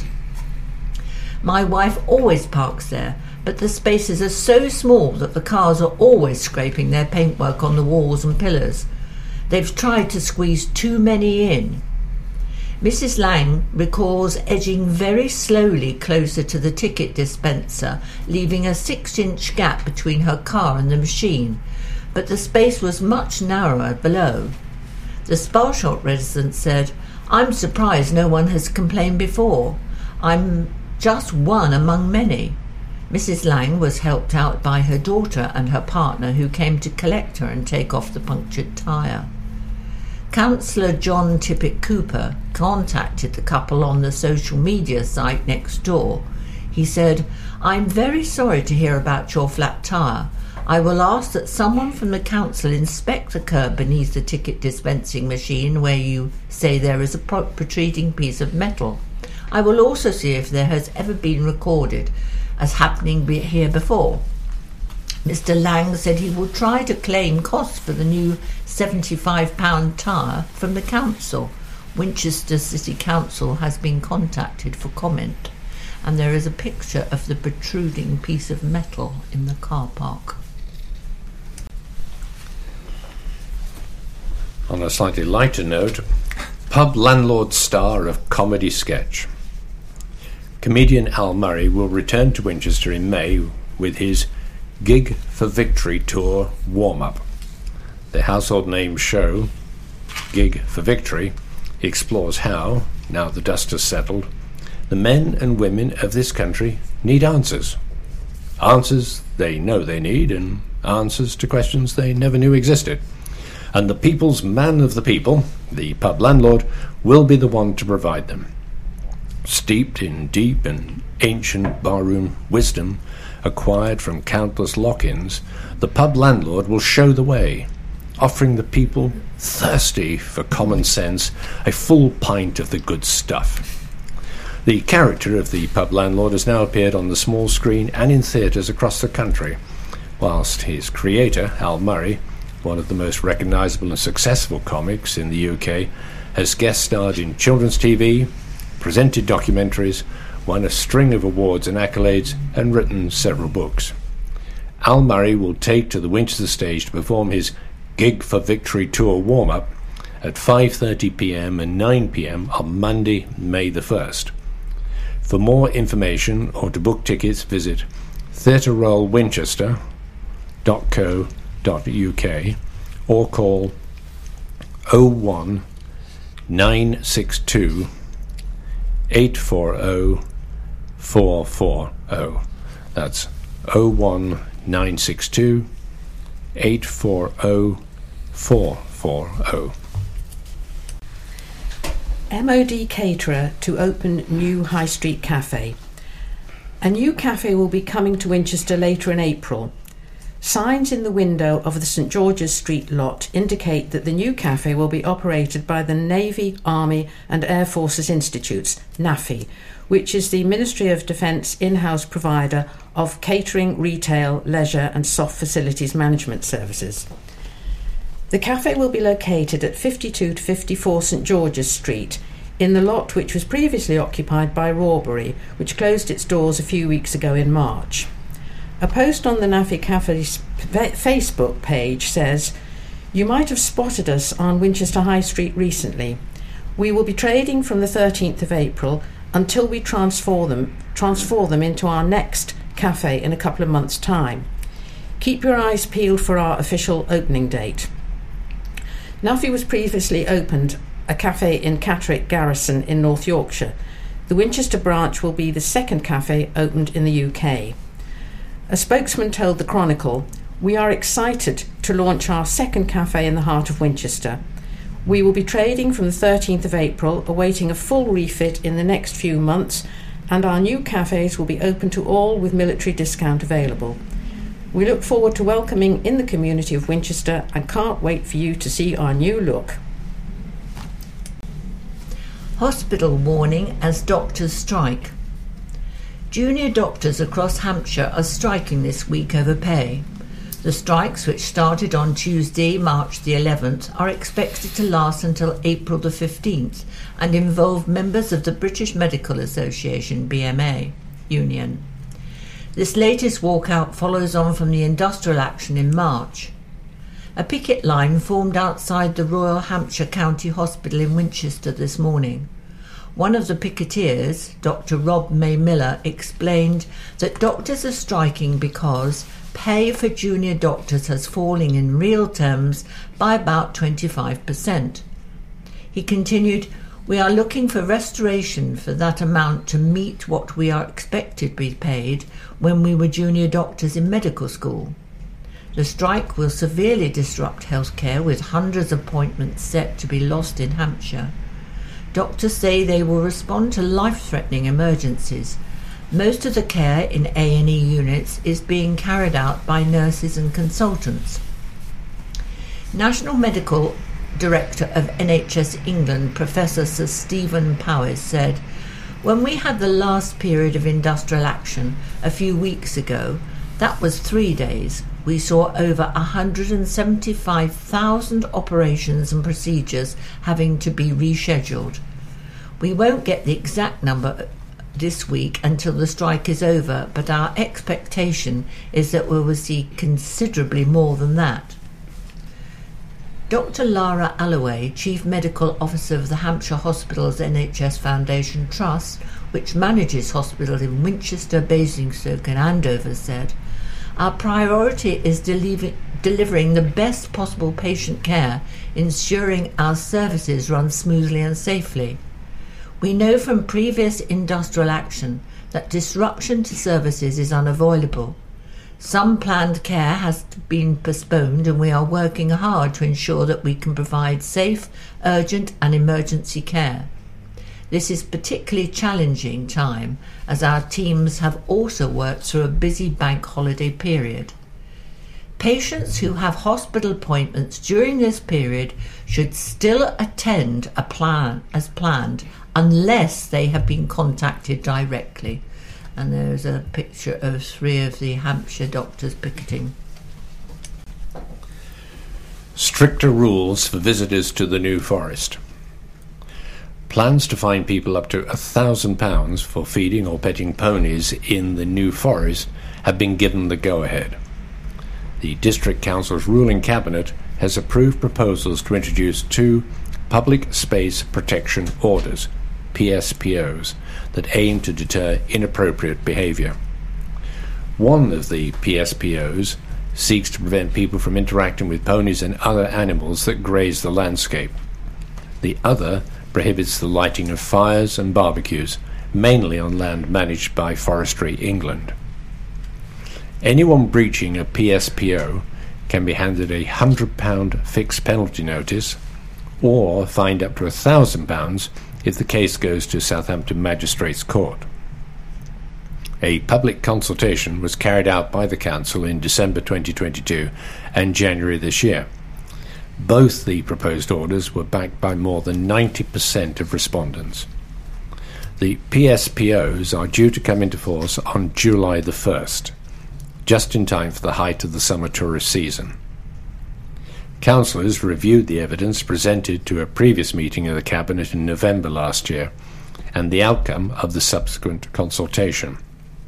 My wife always parks there, but the spaces are so small that the cars are always scraping their paintwork on the walls and pillars. They've tried to squeeze too many in." Missus Lang recalls edging very slowly closer to the ticket dispenser, leaving a six-inch gap between her car and the machine, but the space was much narrower below. The Sparshot resident said, "I'm surprised no one has complained before. I'm just one among many." Missus Lang was helped out by her daughter and her partner, who came to collect her and take off the punctured tyre. Councillor John Tippett Cooper contacted the couple on the social media site next door. He said, "I'm very sorry to hear about your flat tyre. I will ask that someone from the council inspect the curb beneath the ticket dispensing machine where you say there is a protruding piece of metal. I will also see if there has ever been recorded as happening here before." Mister Lang said he will try to claim costs for the new seventy-five pound tyre from the council. Winchester City Council has been contacted for comment, and there is a picture of the protruding piece of metal in the car park. On a slightly lighter note, pub landlord star of comedy sketch. Comedian Al Murray will return to Winchester in May with his Gig for Victory tour warm-up. The household name show, Gig for Victory, explores how, now the dust has settled, the men and women of this country need answers. Answers they know they need, and answers to questions they never knew existed. And the people's man of the people, the pub landlord, will be the one to provide them. Steeped in deep and ancient barroom wisdom, acquired from countless lock-ins, the pub landlord will show the way, offering the people thirsty for common sense a full pint of the good stuff. The character of the pub landlord has now appeared on the small screen and in theatres across the country, whilst his creator, Al Murray, one of the most recognisable and successful comics in the U K, has guest starred in children's T V, presented documentaries, won a string of awards and accolades, and written several books. Al Murray will take to the Winchester stage to perform his Gig for Victory tour warm-up at five thirty p m and nine p m on Monday, May the first. For more information or to book tickets, visit theatre royal winchester dot co dot u k or call oh one nine six two eight four oh four four oh. That's oh one nine six two eight four oh four four oh. M O D caterer to open new High Street cafe. A new cafe will be coming to Winchester later in April. Signs in the window of the St George's Street lot indicate that the new cafe will be operated by the Navy, Army and Air Forces Institutes, NAFI, which is the Ministry of Defence in-house provider of catering, retail, leisure and soft facilities management services. The cafe will be located at fifty-two to fifty-four St George's Street, in the lot which was previously occupied by Rawbury, which closed its doors a few weeks ago in March. A post on the NAFI Cafe's Facebook page says, "You might have spotted us on Winchester High Street recently. We will be trading from the thirteenth of April until we transform them, transform them into our next cafe in a couple of months' time. Keep your eyes peeled for our official opening date." NAFI was previously opened a cafe in Catterick Garrison in North Yorkshire. The Winchester branch will be the second cafe opened in the U K. A spokesman told the Chronicle, "We are excited to launch our second cafe in the heart of Winchester. We will be trading from the thirteenth of April, awaiting a full refit in the next few months, and our new cafes will be open to all with military discount available. We look forward to welcoming in the community of Winchester and can't wait for you to see our new look." Hospital warning as doctors strike. Junior doctors across Hampshire are striking this week over pay. The strikes, which started on Tuesday, March the eleventh, are expected to last until April the fifteenth and involve members of the British Medical Association, B M A, union. This latest walkout follows on from the industrial action in March. A picket line formed outside the Royal Hampshire County Hospital in Winchester this morning. One of the picketeers, Doctor Rob May Miller, explained that doctors are striking because pay for junior doctors has fallen in real terms by about twenty-five percent. He continued, "We are looking for restoration for that amount to meet what we are expected to be paid when we were junior doctors in medical school. The strike will severely disrupt healthcare, with hundreds of appointments set to be lost in Hampshire. Doctors say they will respond to life-threatening emergencies. Most of the care in A and E units is being carried out by nurses and consultants." National Medical Director of N H S England, Professor Sir Stephen Powis, said, "When we had the last period of industrial action a few weeks ago, that was three days. We saw over one hundred seventy-five thousand operations and procedures having to be rescheduled. We won't get the exact number this week until the strike is over, but our expectation is that we will see considerably more than that." Doctor Lara Alloway, Chief Medical Officer of the Hampshire Hospitals N H S Foundation Trust, which manages hospitals in Winchester, Basingstoke and Andover, said, "Our priority is deliver- delivering the best possible patient care, ensuring our services run smoothly and safely. We know from previous industrial action that disruption to services is unavoidable. Some planned care has been postponed, and we are working hard to ensure that we can provide safe, urgent and emergency care. This is particularly challenging time as our teams have also worked through a busy bank holiday period. Patients who have hospital appointments during this period should still attend a plan as planned unless they have been contacted directly. And there's a picture of three of the Hampshire doctors picketing. Stricter rules for visitors to the New Forest. Plans to fine people up to a thousand pounds for feeding or petting ponies in the New Forest have been given the go-ahead. The District Council's ruling cabinet has approved proposals to introduce two Public Space Protection Orders, P S P Os, that aim to deter inappropriate behaviour. One of the P S P Os seeks to prevent people from interacting with ponies and other animals that graze the landscape. The other prohibits the lighting of fires and barbecues, mainly on land managed by Forestry England. Anyone breaching a P S P O can be handed a one hundred pounds fixed penalty notice or fined up to one thousand pounds if the case goes to Southampton Magistrates Court. A public consultation was carried out by the Council in December twenty twenty-two and January this year. Both the proposed orders were backed by more than ninety percent of respondents. The P S P Os are due to come into force on July the first, just in time for the height of the summer tourist season. Councillors reviewed the evidence presented to a previous meeting of the Cabinet in November last year and the outcome of the subsequent consultation.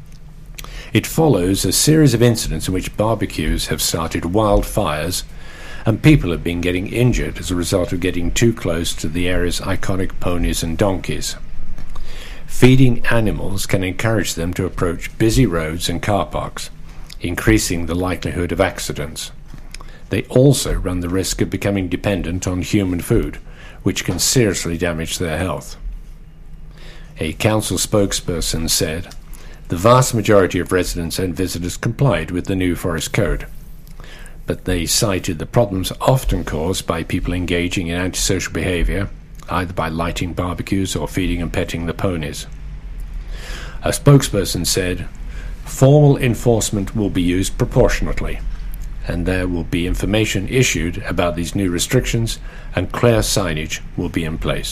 It follows a series of incidents in which barbecues have started wildfires and people have been getting injured as a result of getting too close to the area's iconic ponies and donkeys. Feeding animals can encourage them to approach busy roads and car parks, increasing the likelihood of accidents. They also run the risk of becoming dependent on human food, which can seriously damage their health. A council spokesperson said, "The vast majority of residents and visitors complied with the New Forest Code," but they cited the problems often caused by people engaging in antisocial behaviour, either by lighting barbecues or feeding and petting the ponies. A spokesperson said, "Formal enforcement will be used proportionately, and there will be information issued about these new restrictions, and clear signage will be in place."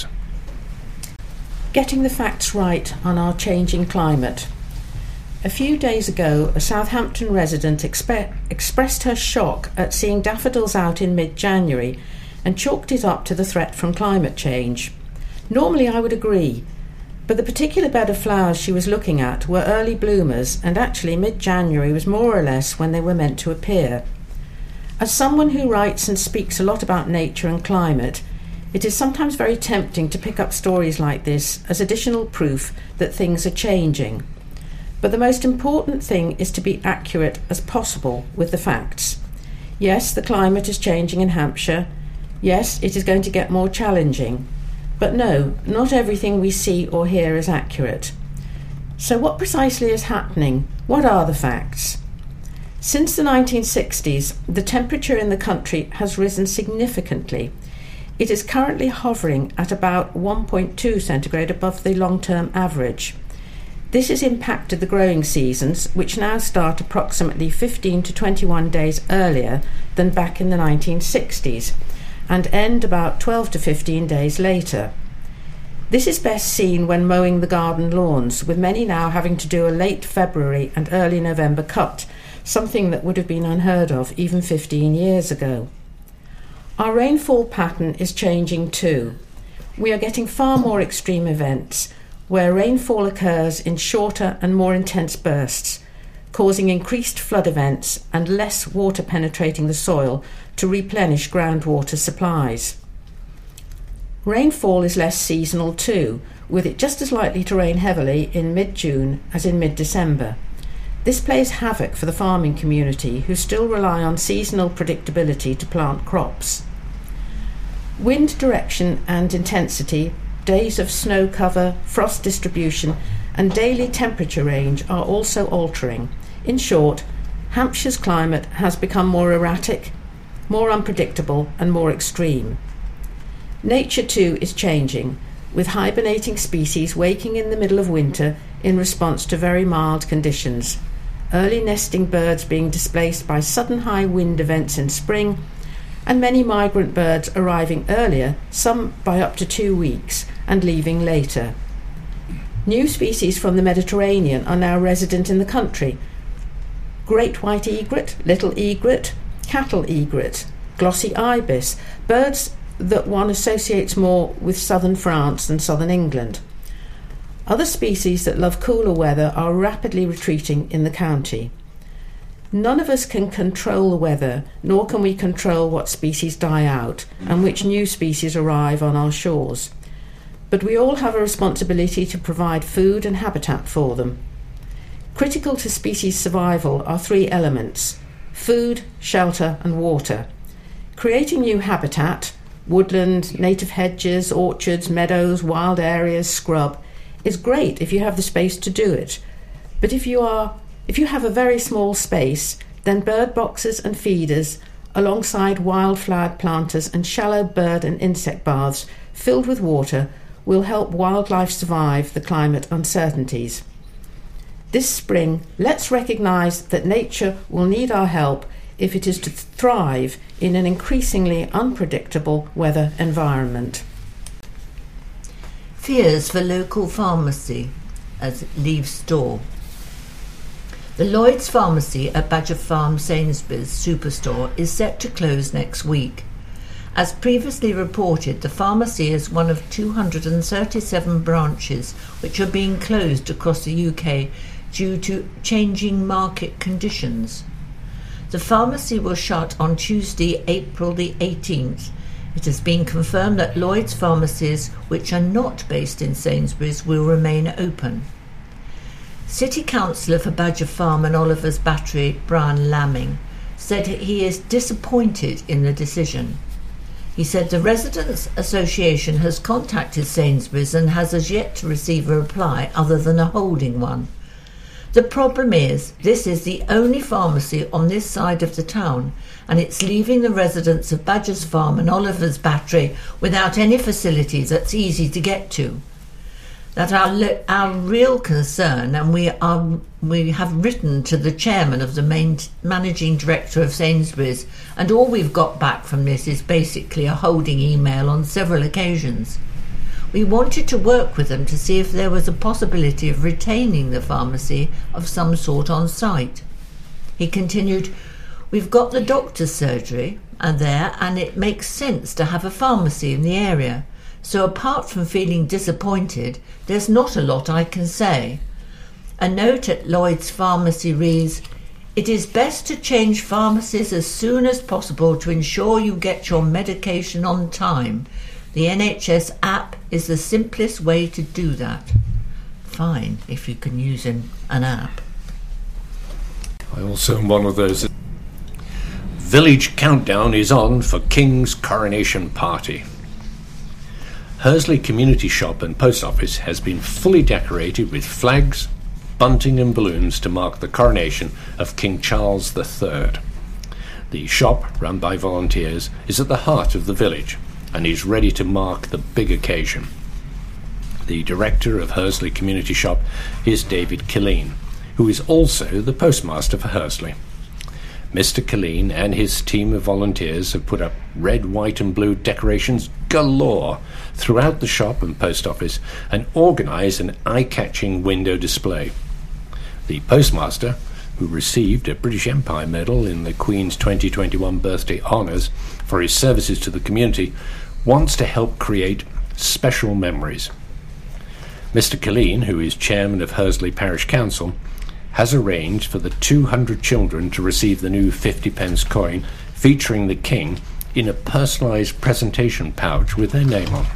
Getting the facts right on our changing climate. A few days ago, a Southampton resident expe- expressed her shock at seeing daffodils out in mid-January and chalked it up to the threat from climate change. Normally I would agree, but the particular bed of flowers she was looking at were early bloomers, and actually mid-January was more or less when they were meant to appear. As someone who writes and speaks a lot about nature and climate, it is sometimes very tempting to pick up stories like this as additional proof that things are changing. But the most important thing is to be accurate as possible with the facts. Yes, the climate is changing in Hampshire. Yes, it is going to get more challenging. But no, not everything we see or hear is accurate. So what precisely is happening? What are the facts? Since the nineteen sixties, the temperature in the country has risen significantly. It is currently hovering at about one point two centigrade above the long-term average. This has impacted the growing seasons, which now start approximately fifteen to twenty-one days earlier than back in the nineteen sixties, and end about twelve to fifteen days later. This is best seen when mowing the garden lawns, with many now having to do a late February and early November cut, something that would have been unheard of even fifteen years ago. Our rainfall pattern is changing too. We are getting far more extreme events, where rainfall occurs in shorter and more intense bursts, causing increased flood events and less water penetrating the soil to replenish groundwater supplies. Rainfall is less seasonal too, with it just as likely to rain heavily in mid-June as in mid-December. This plays havoc for the farming community, who still rely on seasonal predictability to plant crops. Wind direction and intensity, days of snow cover, frost distribution, and daily temperature range are also altering. In short, Hampshire's climate has become more erratic, more unpredictable, and more extreme. Nature too is changing, with hibernating species waking in the middle of winter in response to very mild conditions, early nesting birds being displaced by sudden high wind events in spring, and many migrant birds arriving earlier, some by up to two weeks, and leaving later. New species from the Mediterranean are now resident in the country. Great white egret, little egret, cattle egret, glossy ibis, birds that one associates more with southern France than southern England. Other species that love cooler weather are rapidly retreating in the county. None of us can control the weather, nor can we control what species die out and which new species arrive on our shores. But we all have a responsibility to provide food and habitat for them. Critical to species survival are three elements: food, shelter, and water. Creating new habitat, woodland, native hedges, orchards, meadows, wild areas, scrub, is great if you have the space to do it. But if you are if you have a very small space, then bird boxes and feeders, alongside wild flag planters and shallow bird and insect baths filled with water, will help wildlife survive the climate uncertainties. This spring, let's recognise that nature will need our help if it is to thrive in an increasingly unpredictable weather environment. Fears for local pharmacy as it leaves store. The Lloyd's Pharmacy at Badger Farm Sainsbury's Superstore is set to close next week. As previously reported, the pharmacy is one of two hundred thirty-seven branches which are being closed across the U K due to changing market conditions. The pharmacy will shut on Tuesday, April the eighteenth. It has been confirmed that Lloyd's pharmacies, which are not based in Sainsbury's, will remain open. City Councillor for Badger Farm and Oliver's Battery, Brian Lamming, said he is disappointed in the decision. He said the Residents' Association has contacted Sainsbury's and has as yet to receive a reply other than a holding one. The problem is, this is the only pharmacy on this side of the town, and it's leaving the residents of Badger's Farm and Oliver's Battery without any facilities that's easy to get to. That our our real concern, and we are we have written to the chairman of the main managing director of Sainsbury's, and all we've got back from this is basically a holding email on several occasions. We wanted to work with them to see if there was a possibility of retaining the pharmacy of some sort on site. He continued, "We've got the doctor's surgery and there, and it makes sense to have a pharmacy in the area. So apart from feeling disappointed, there's not a lot I can say." A note at Lloyd's Pharmacy reads, "It is best to change pharmacies as soon as possible to ensure you get your medication on time. The N H S app is the simplest way to do that." Fine, if you can use an, an app. I also am one of those. Village countdown is on for King's coronation party. Hursley Community Shop and Post Office has been fully decorated with flags, bunting and balloons to mark the coronation of King Charles the Third. The shop, run by volunteers, is at the heart of the village and is ready to mark the big occasion. The director of Hursley Community Shop is David Killeen, who is also the postmaster for Hursley. Mister Killeen and his team of volunteers have put up red, white and blue decorations galore throughout the shop and post office and organised an eye-catching window display. The postmaster, who received a British Empire Medal in the Queen's twenty twenty-one birthday honours for his services to the community, wants to help create special memories. Mister Killeen, who is chairman of Hursley Parish Council, has arranged for the two hundred children to receive the new fifty pence coin featuring the King in a personalised presentation pouch with their name on.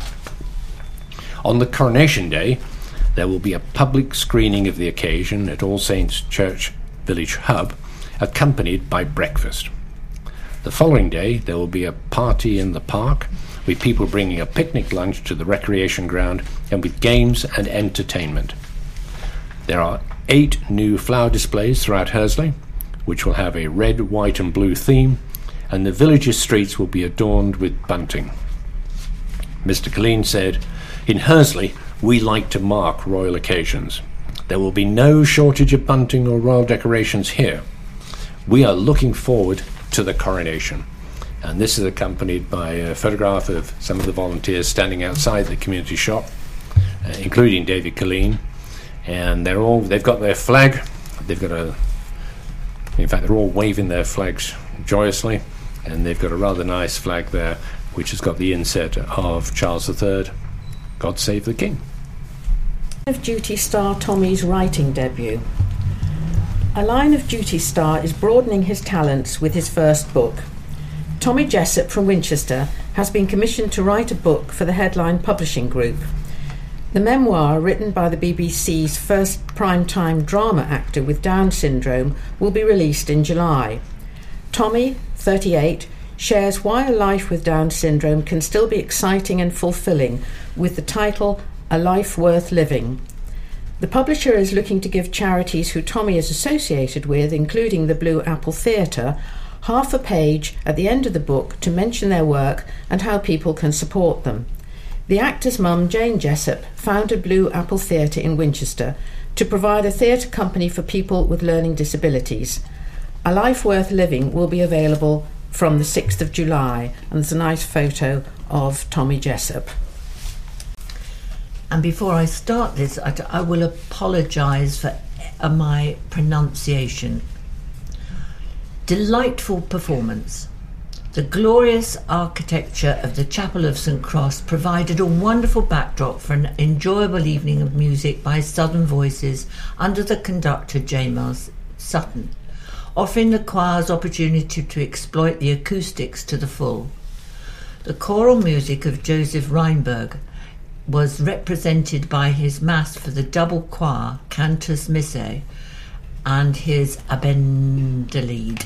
On the coronation day, there will be a public screening of the occasion at All Saints Church Village Hub, accompanied by breakfast. The following day, there will be a party in the park, with people bringing a picnic lunch to the recreation ground and with games and entertainment. There are eight new flower displays throughout Hursley, which will have a red, white and blue theme, and the village's streets will be adorned with bunting. Mister Killeen said, In Hursley, we like to mark royal occasions. There will be no shortage of bunting or royal decorations here. We are looking forward to the coronation. And this is accompanied by a photograph of some of the volunteers standing outside the community shop, uh, including David Colleen. And they're all, they've got their flag. They've got a, in fact, they're all waving their flags joyously. And they've got a rather nice flag there, which has got the inset of Charles the Third, God Save the King. Of Duty star Tommy's writing debut. A Line of Duty star is broadening his talents with his first book. Tommy Jessup from Winchester has been commissioned to write a book for the Headline Publishing Group. The memoir, written by the B B C's first prime-time drama actor with Down syndrome, will be released in July. Tommy, thirty-eight, shares why a life with Down syndrome can still be exciting and fulfilling with the title A Life Worth Living. The publisher is looking to give charities who Tommy is associated with, including the Blue Apple Theatre, half a page at the end of the book to mention their work and how people can support them. The actor's mum, Jane Jessup, founded Blue Apple Theatre in Winchester to provide a theatre company for people with learning disabilities. A Life Worth Living will be available from the sixth of July, and there's a nice photo of Tommy Jessup. And before I start this, I, I will apologise for uh, my pronunciation. Delightful performance. The glorious architecture of the Chapel of Saint Cross provided a wonderful backdrop for an enjoyable evening of music by Southern voices under the conductor J. Miles Sutton, offering the choir's opportunity to exploit the acoustics to the full. The choral music of Joseph Reinberg was represented by his mass for the double choir, Cantus Missae, and his Abendlied.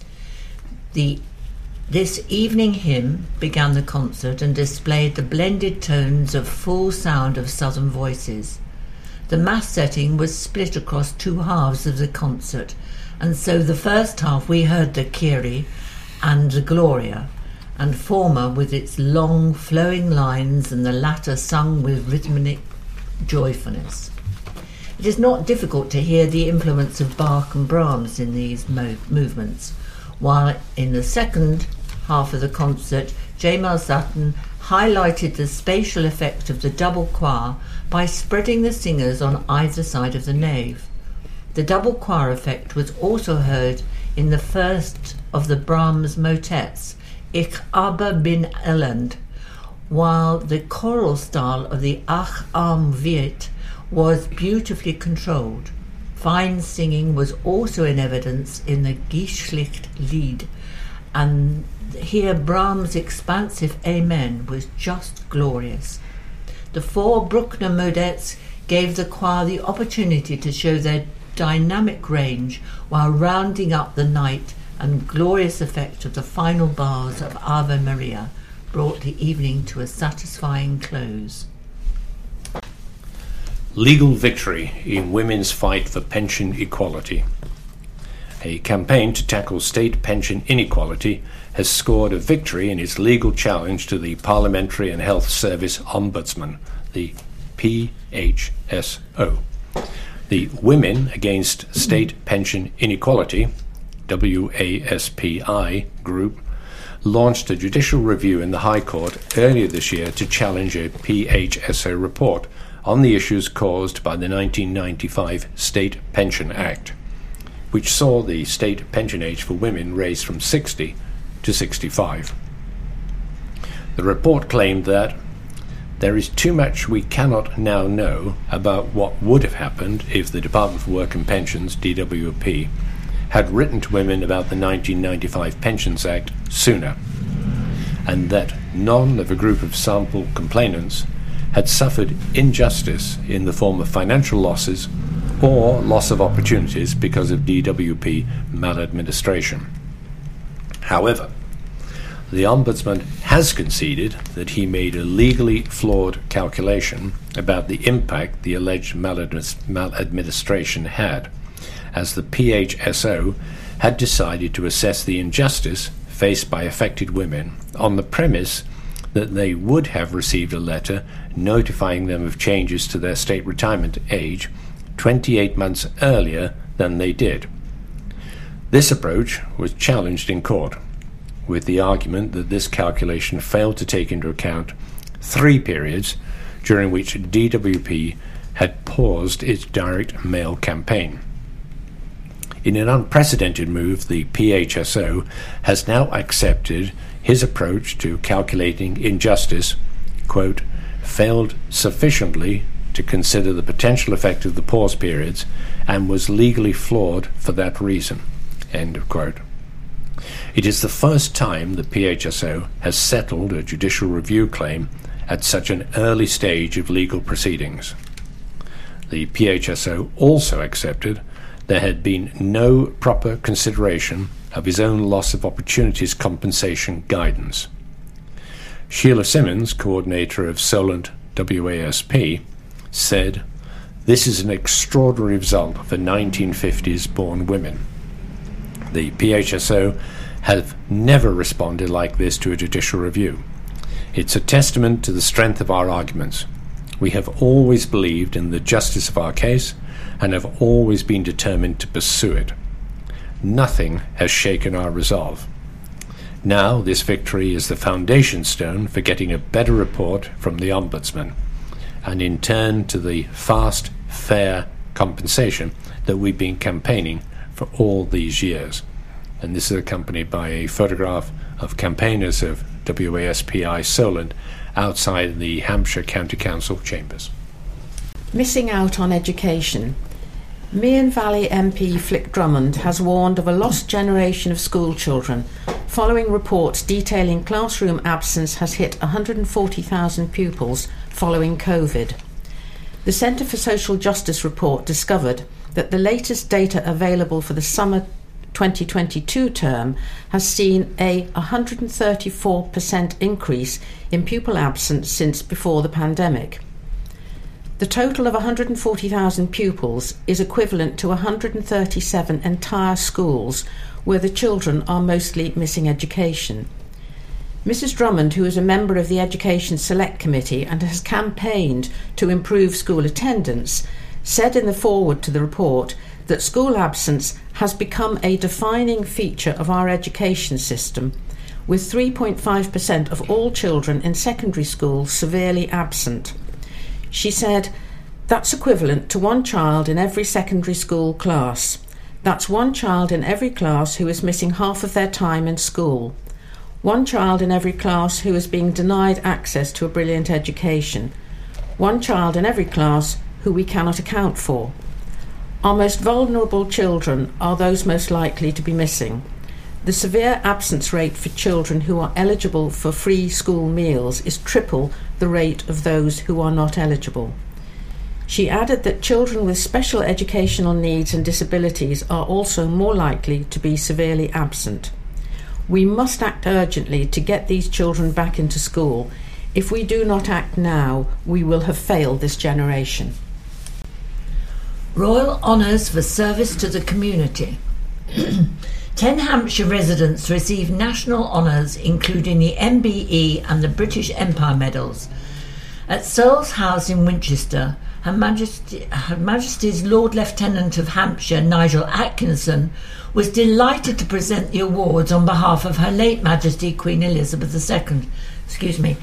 The This evening hymn began the concert and displayed the blended tones of full sound of Southern voices. The mass setting was split across two halves of the concert, and so the first half we heard the Kyrie and the Gloria, and former with its long flowing lines, and the latter sung with rhythmic joyfulness. It is not difficult to hear the influence of Bach and Brahms in these mo- movements, while in the second half of the concert, J. Miles Sutton highlighted the spatial effect of the double choir by spreading the singers on either side of the nave. The double choir effect was also heard in the first of the Brahms motets, Ich aber bin elend, while the choral style of the Ach arm wird was beautifully controlled. Fine singing was also in evidence in the Geschlicht-Lied, and here Brahms' expansive Amen was just glorious. The four Bruckner modets gave the choir the opportunity to show their dynamic range while rounding up the night, and glorious effect of the final bars of Ave Maria brought the evening to a satisfying close. Legal victory in women's fight for pension equality. A campaign to tackle state pension inequality has scored a victory in its legal challenge to the Parliamentary and Health Service Ombudsman, the P H S O. The Women Against State Pension Inequality, W A S P I, group launched a judicial review in the High Court earlier this year to challenge a P H S O report on the issues caused by the nineteen ninety-five State Pension Act, which saw the state pension age for women raised from sixty to sixty-five. The report claimed that there is too much we cannot now know about what would have happened if the Department for Work and Pensions, D W P, had written to women about the nineteen ninety-five Pensions Act sooner, and that none of a group of sample complainants had suffered injustice in the form of financial losses or loss of opportunities because of D W P maladministration. However, the Ombudsman has conceded that he made a legally flawed calculation about the impact the alleged maladmi- maladministration had, as the P H S O had decided to assess the injustice faced by affected women on the premise that they would have received a letter notifying them of changes to their state retirement age twenty-eight months earlier than they did. This approach was challenged in court, with the argument that this calculation failed to take into account three periods during which D W P had paused its direct mail campaign. In an unprecedented move, the P H S O has now accepted his approach to calculating injustice, quote, failed sufficiently to consider the potential effect of the pause periods and was legally flawed for that reason, end of quote. It is the first time the P H S O has settled a judicial review claim at such an early stage of legal proceedings. The P H S O also accepted there had been no proper consideration of his own loss of opportunities compensation guidance. Sheila Simmons, coordinator of Solent W A S P, said, "This is an extraordinary result for nineteen fifties born women. The P H S O have never responded like this to a judicial review. It's a testament to the strength of our arguments. We have always believed in the justice of our case and have always been determined to pursue it. Nothing has shaken our resolve. Now this victory is the foundation stone for getting a better report from the Ombudsman, and in turn to the fast, fair compensation that we've been campaigning for all these years." And this is accompanied by a photograph of campaigners of W A S P I Solent outside the Hampshire County Council chambers. Missing out on education. Mearn Valley M P Flick Drummond has warned of a lost generation of school children following reports detailing classroom absence has hit one hundred forty thousand pupils following COVID. The Centre for Social Justice report discovered that the latest data available for the summer twenty twenty-two term has seen a one hundred thirty-four percent increase in pupil absence since before the pandemic. The total of one hundred forty thousand pupils is equivalent to one hundred thirty-seven entire schools where the children are mostly missing education. Missus Drummond, who is a member of the Education Select Committee and has campaigned to improve school attendance, said in the foreword to the report that school absence has become a defining feature of our education system, with three point five percent of all children in secondary school severely absent. She said, "That's equivalent to one child in every secondary school class. That's one child in every class who is missing half of their time in school. One child in every class who is being denied access to a brilliant education. One child in every class who we cannot account for. Our most vulnerable children are those most likely to be missing. The severe absence rate for children who are eligible for free school meals is triple the rate of those who are not eligible." She added that children with special educational needs and disabilities are also more likely to be severely absent. "We must act urgently to get these children back into school. If we do not act now, we will have failed this generation." Royal Honours for Service to the Community. Ten Hampshire residents received national honours, including the M B E and the British Empire Medals. At Searles House in Winchester, Her, Majesty, Her Majesty's Lord Lieutenant of Hampshire, Nigel Atkinson, was delighted to present the awards on behalf of Her late Majesty Queen Elizabeth the Second. Excuse me.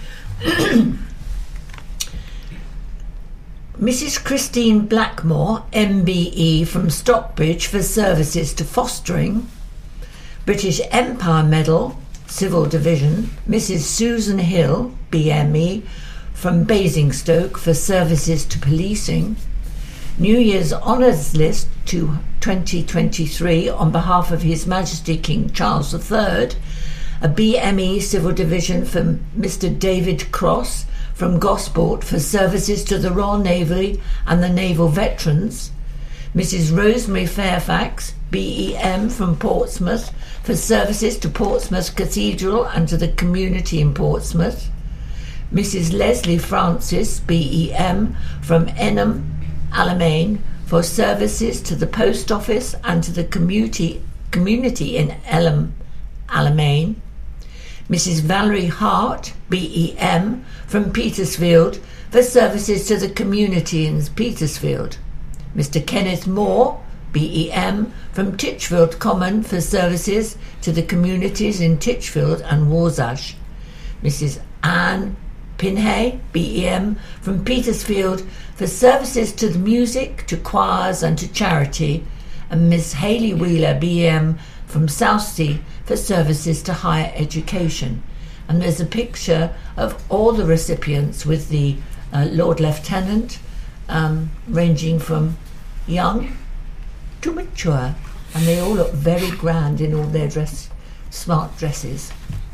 Missus Christine Blackmore, M B E from Stockbridge for services to fostering. British Empire Medal, Civil Division, Missus Susan Hill, B M E, from Basingstoke for services to policing. New Year's Honours List to twenty twenty-three on behalf of His Majesty King Charles the Third, a B M E Civil Division for Mister David Cross from Gosport for services to the Royal Navy and the Naval Veterans. Missus Rosemary Fairfax, B E M from Portsmouth for services to Portsmouth Cathedral and to the community in Portsmouth. Missus Leslie Francis, B E M from Enham, Alamein for services to the post office and to the community community in Elm, Alamein. Missus Valerie Hart, B E M, from Petersfield for services to the community in Petersfield. Mister Kenneth Moore, B E M, from Titchfield Common for services to the communities in Titchfield and Warsash. Missus Anne Pinhay, B E M, from Petersfield for services to the music, to choirs and to charity, and Miss Hayley Wheeler, B E M, from Southsea for services to higher education. And there's a picture of all the recipients with the uh, Lord Lieutenant, um, ranging from young to mature, and they all look very grand in all their dress, smart dresses.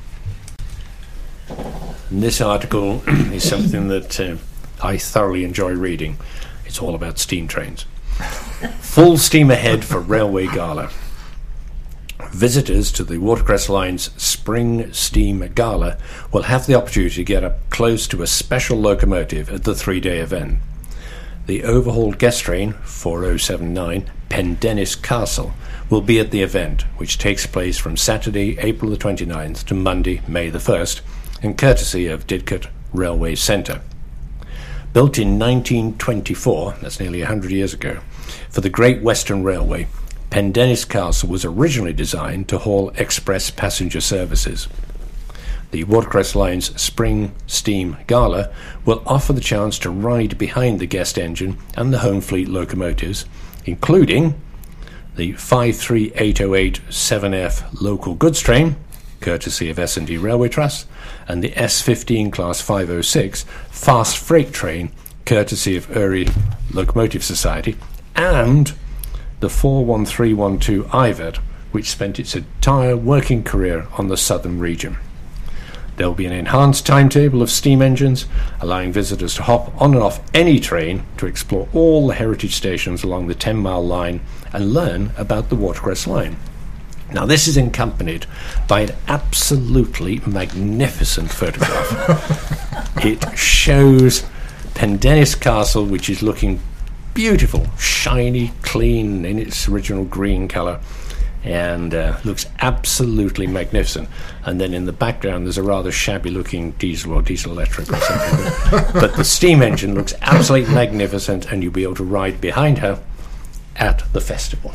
And this article is something that uh, I thoroughly enjoy reading. It's all about steam trains. Full steam ahead for Railway Gala. Visitors to the Watercress Line's Spring Steam Gala will have the opportunity to get up close to a special locomotive at the three-day event. The overhauled guest train four oh seven nine Pendennis Castle will be at the event, which takes place from Saturday, April the twenty-ninth to Monday, May the first, and courtesy of Didcot Railway Centre. Built in nineteen twenty-four, that's nearly one hundred years ago, for the Great Western Railway, Pendennis Castle was originally designed to haul express passenger services. The Watercress Line's Spring Steam Gala will offer the chance to ride behind the guest engine and the Home Fleet locomotives, including the five three eight oh eight seven F local goods train, courtesy of S and D Railway Trust, and the S fifteen Class five oh six fast freight train, courtesy of Erie Locomotive Society, and the four one three one two I V E T, which spent its entire working career on the southern region. There will be an enhanced timetable of steam engines, allowing visitors to hop on and off any train to explore all the heritage stations along the ten-mile line and learn about the Watercress Line. Now, this is accompanied by an absolutely magnificent photograph. It shows Pendennis Castle, which is looking beautiful, shiny, clean, in its original green colour, and uh, looks absolutely magnificent. And then in the background there's a rather shabby looking diesel or diesel electric or something. But the steam engine looks absolutely magnificent, and you'll be able to ride behind her at the festival.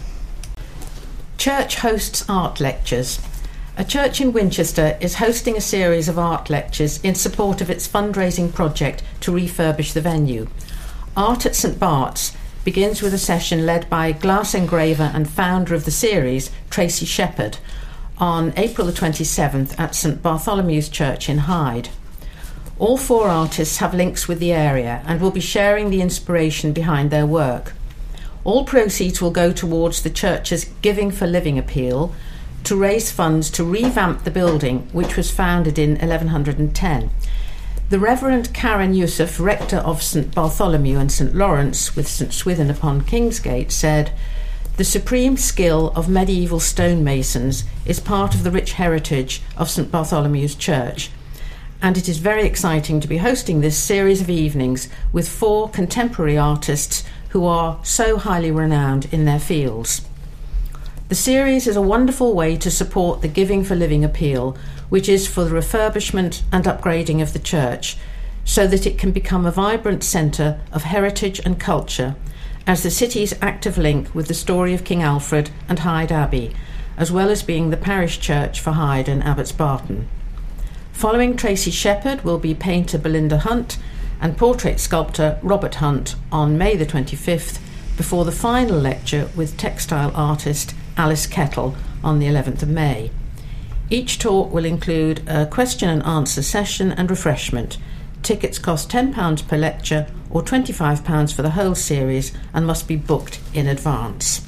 Church hosts art lectures. A church in Winchester is hosting a series of art lectures in support of its fundraising project to refurbish the venue. Art at St Bart's begins with a session led by glass engraver and founder of the series, Tracy Shepherd, on April the twenty-seventh at St Bartholomew's Church in Hyde. All four artists have links with the area and will be sharing the inspiration behind their work. All proceeds will go towards the church's Giving for Living appeal to raise funds to revamp the building, which was founded in eleven ten. The Reverend Karen Yusuf, rector of St Bartholomew and St Lawrence with St Swithin upon Kingsgate, said, "The supreme skill of medieval stonemasons is part of the rich heritage of St Bartholomew's Church, and it is very exciting to be hosting this series of evenings with four contemporary artists who are so highly renowned in their fields." The series is a wonderful way to support the Giving for Living appeal, which is for the refurbishment and upgrading of the church, so that it can become a vibrant centre of heritage and culture, as the city's active link with the story of King Alfred and Hyde Abbey, as well as being the parish church for Hyde and Abbots Barton. Following Tracy Shepherd will be painter Belinda Hunt and portrait sculptor Robert Hunt on May the twenty-fifth, before the final lecture with textile artist Alice Kettle on the eleventh of May. Each talk will include a question and answer session and refreshment. Tickets cost ten pounds per lecture or twenty-five pounds for the whole series and must be booked in advance.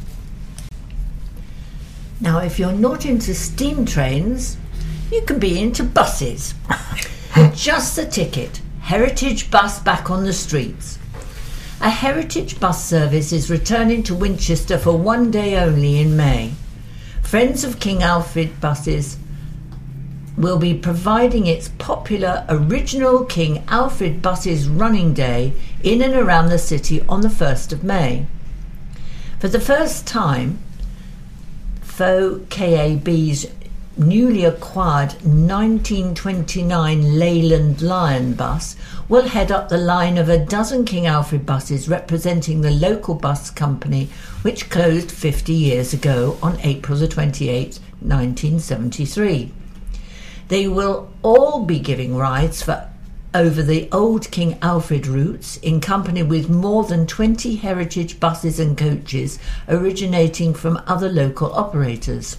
Now, if you're not into steam trains, you can be into buses. Just the ticket. Heritage Bus back on the streets. A Heritage Bus service is returning to Winchester for one day only in May. Friends of King Alfred Buses will be providing its popular original King Alfred Buses running day in and around the city on the first of May. For the first time, F O K A B's newly acquired nineteen twenty-nine Leyland Lion bus will head up the line of a dozen King Alfred buses representing the local bus company which closed fifty years ago on April the twenty-eighth, nineteen seventy-three. They will all be giving rides for over the old King Alfred routes in company with more than twenty heritage buses and coaches originating from other local operators.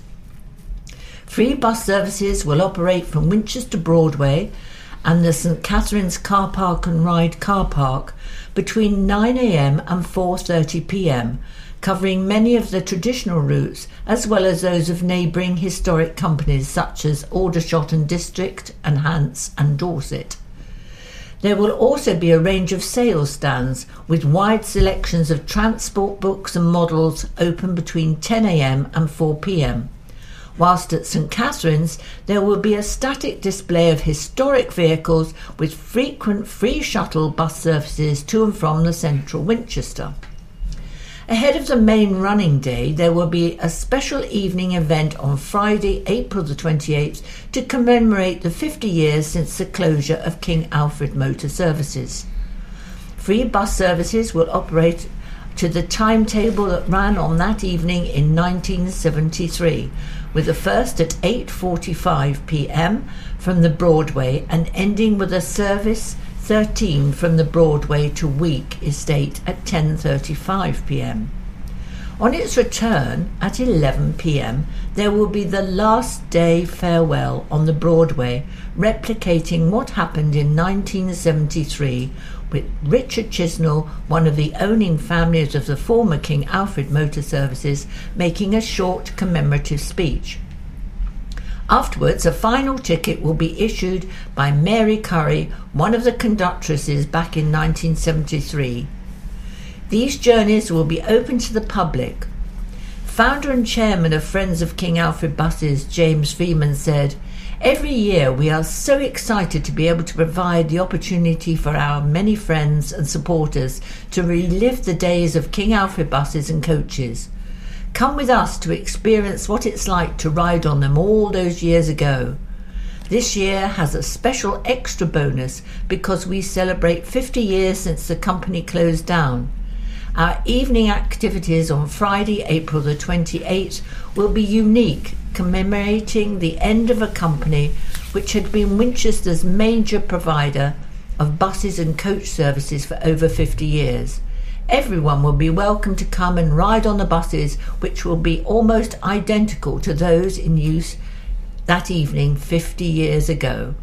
Free bus services will operate from Winchester Broadway and the St Catherine's Car Park and Ride car park between nine a m and four thirty p m, covering many of the traditional routes as well as those of neighbouring historic companies such as Aldershot and District and Hants and Dorset. There will also be a range of sales stands with wide selections of transport books and models open between ten a m and four p m. Whilst at St Catherine's there will be a static display of historic vehicles with frequent free shuttle bus services to and from the central Winchester. Ahead of the main running day, there will be a special evening event on Friday, April the twenty-eighth, to commemorate the fifty years since the closure of King Alfred Motor Services. Free bus services will operate to the timetable that ran on that evening in nineteen seventy-three, with the first at eight forty-five p m from the Broadway and ending with a service thirteen from the Broadway to Week Estate at ten thirty-five p m. On its return at eleven p m, there will be the last day farewell on the Broadway, replicating what happened in nineteen seventy-three, with Richard Chisnell, one of the owning families of the former King Alfred Motor Services, making a short commemorative speech. Afterwards, a final ticket will be issued by Mary Curry, one of the conductresses back in nineteen seventy-three. These journeys will be open to the public. Founder and chairman of Friends of King Alfred Buses, James Freeman, said, "Every year we are so excited to be able to provide the opportunity for our many friends and supporters to relive the days of King Alfred buses and coaches. Come with us to experience what it's like to ride on them all those years ago. This year has a special extra bonus because we celebrate fifty years since the company closed down. Our evening activities on Friday, April the twenty-eighth, will be unique, commemorating the end of a company which had been Winchester's major provider of buses and coach services for over fifty years. Everyone will be welcome to come and ride on the buses, which will be almost identical to those in use that evening fifty years ago."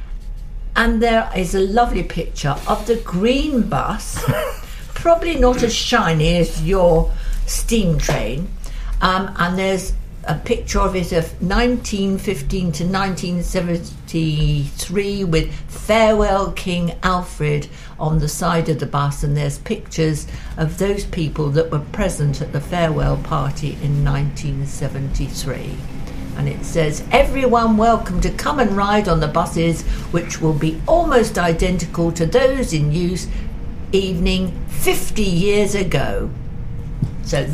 And there is a lovely picture of the green bus, probably not as shiny as your steam train, um, and there's a picture of it of nineteen fifteen to nineteen seventy-three with Farewell King Alfred on the side of the bus, and there's pictures of those people that were present at the farewell party in nineteen seventy-three. And it says, "Everyone welcome to come and ride on the buses, which will be almost identical to those in use evening fifty years ago." So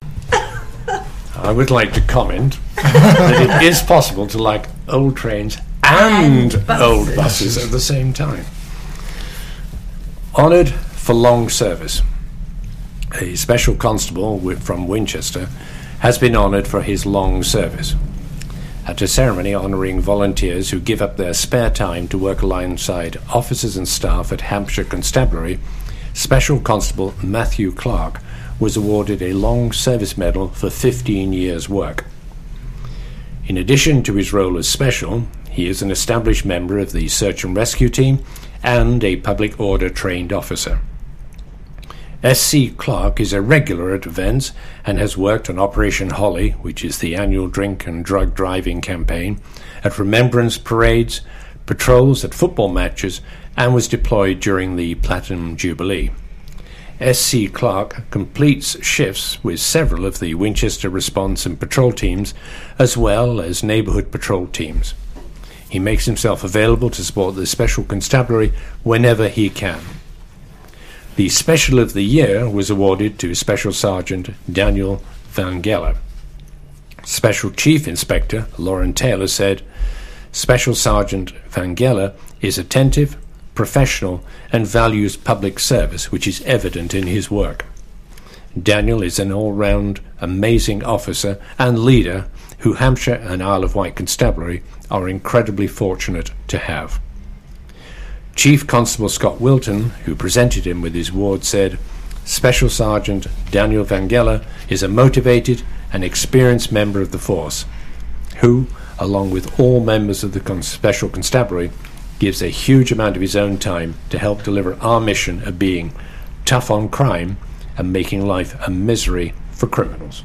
I would like to comment that it is possible to like old trains and, And buses. old buses at the same time. Honoured for long service. A special constable wi- from Winchester has been honoured for his long service. At a ceremony honouring volunteers who give up their spare time to work alongside officers and staff at Hampshire Constabulary, Special Constable Matthew Clark was awarded a Long Service Medal for fifteen years' work. In addition to his role as Special, he is an established member of the Search and Rescue Team and a Public Order trained officer. S C Clark is a regular at events and has worked on Operation Holly, which is the annual drink and drug driving campaign, at remembrance parades, patrols at football matches, and was deployed during the Platinum Jubilee. S C Clark completes shifts with several of the Winchester response and patrol teams, as well as neighbourhood patrol teams. He makes himself available to support the Special Constabulary whenever he can. The Special of the Year was awarded to Special Sergeant Daniel Van Geller. Special Chief Inspector Lauren Taylor said, Special Sergeant Vangela is attentive, professional, and values public service, which is evident in his work. Daniel is an all-round amazing officer and leader who Hampshire and Isle of Wight Constabulary are incredibly fortunate to have. Chief Constable Scott Wilton, who presented him with his award, said, Special Sergeant Daniel Vangela is a motivated and experienced member of the force, who, along with all members of the Con- Special Constabulary, gives a huge amount of his own time to help deliver our mission of being tough on crime and making life a misery for criminals.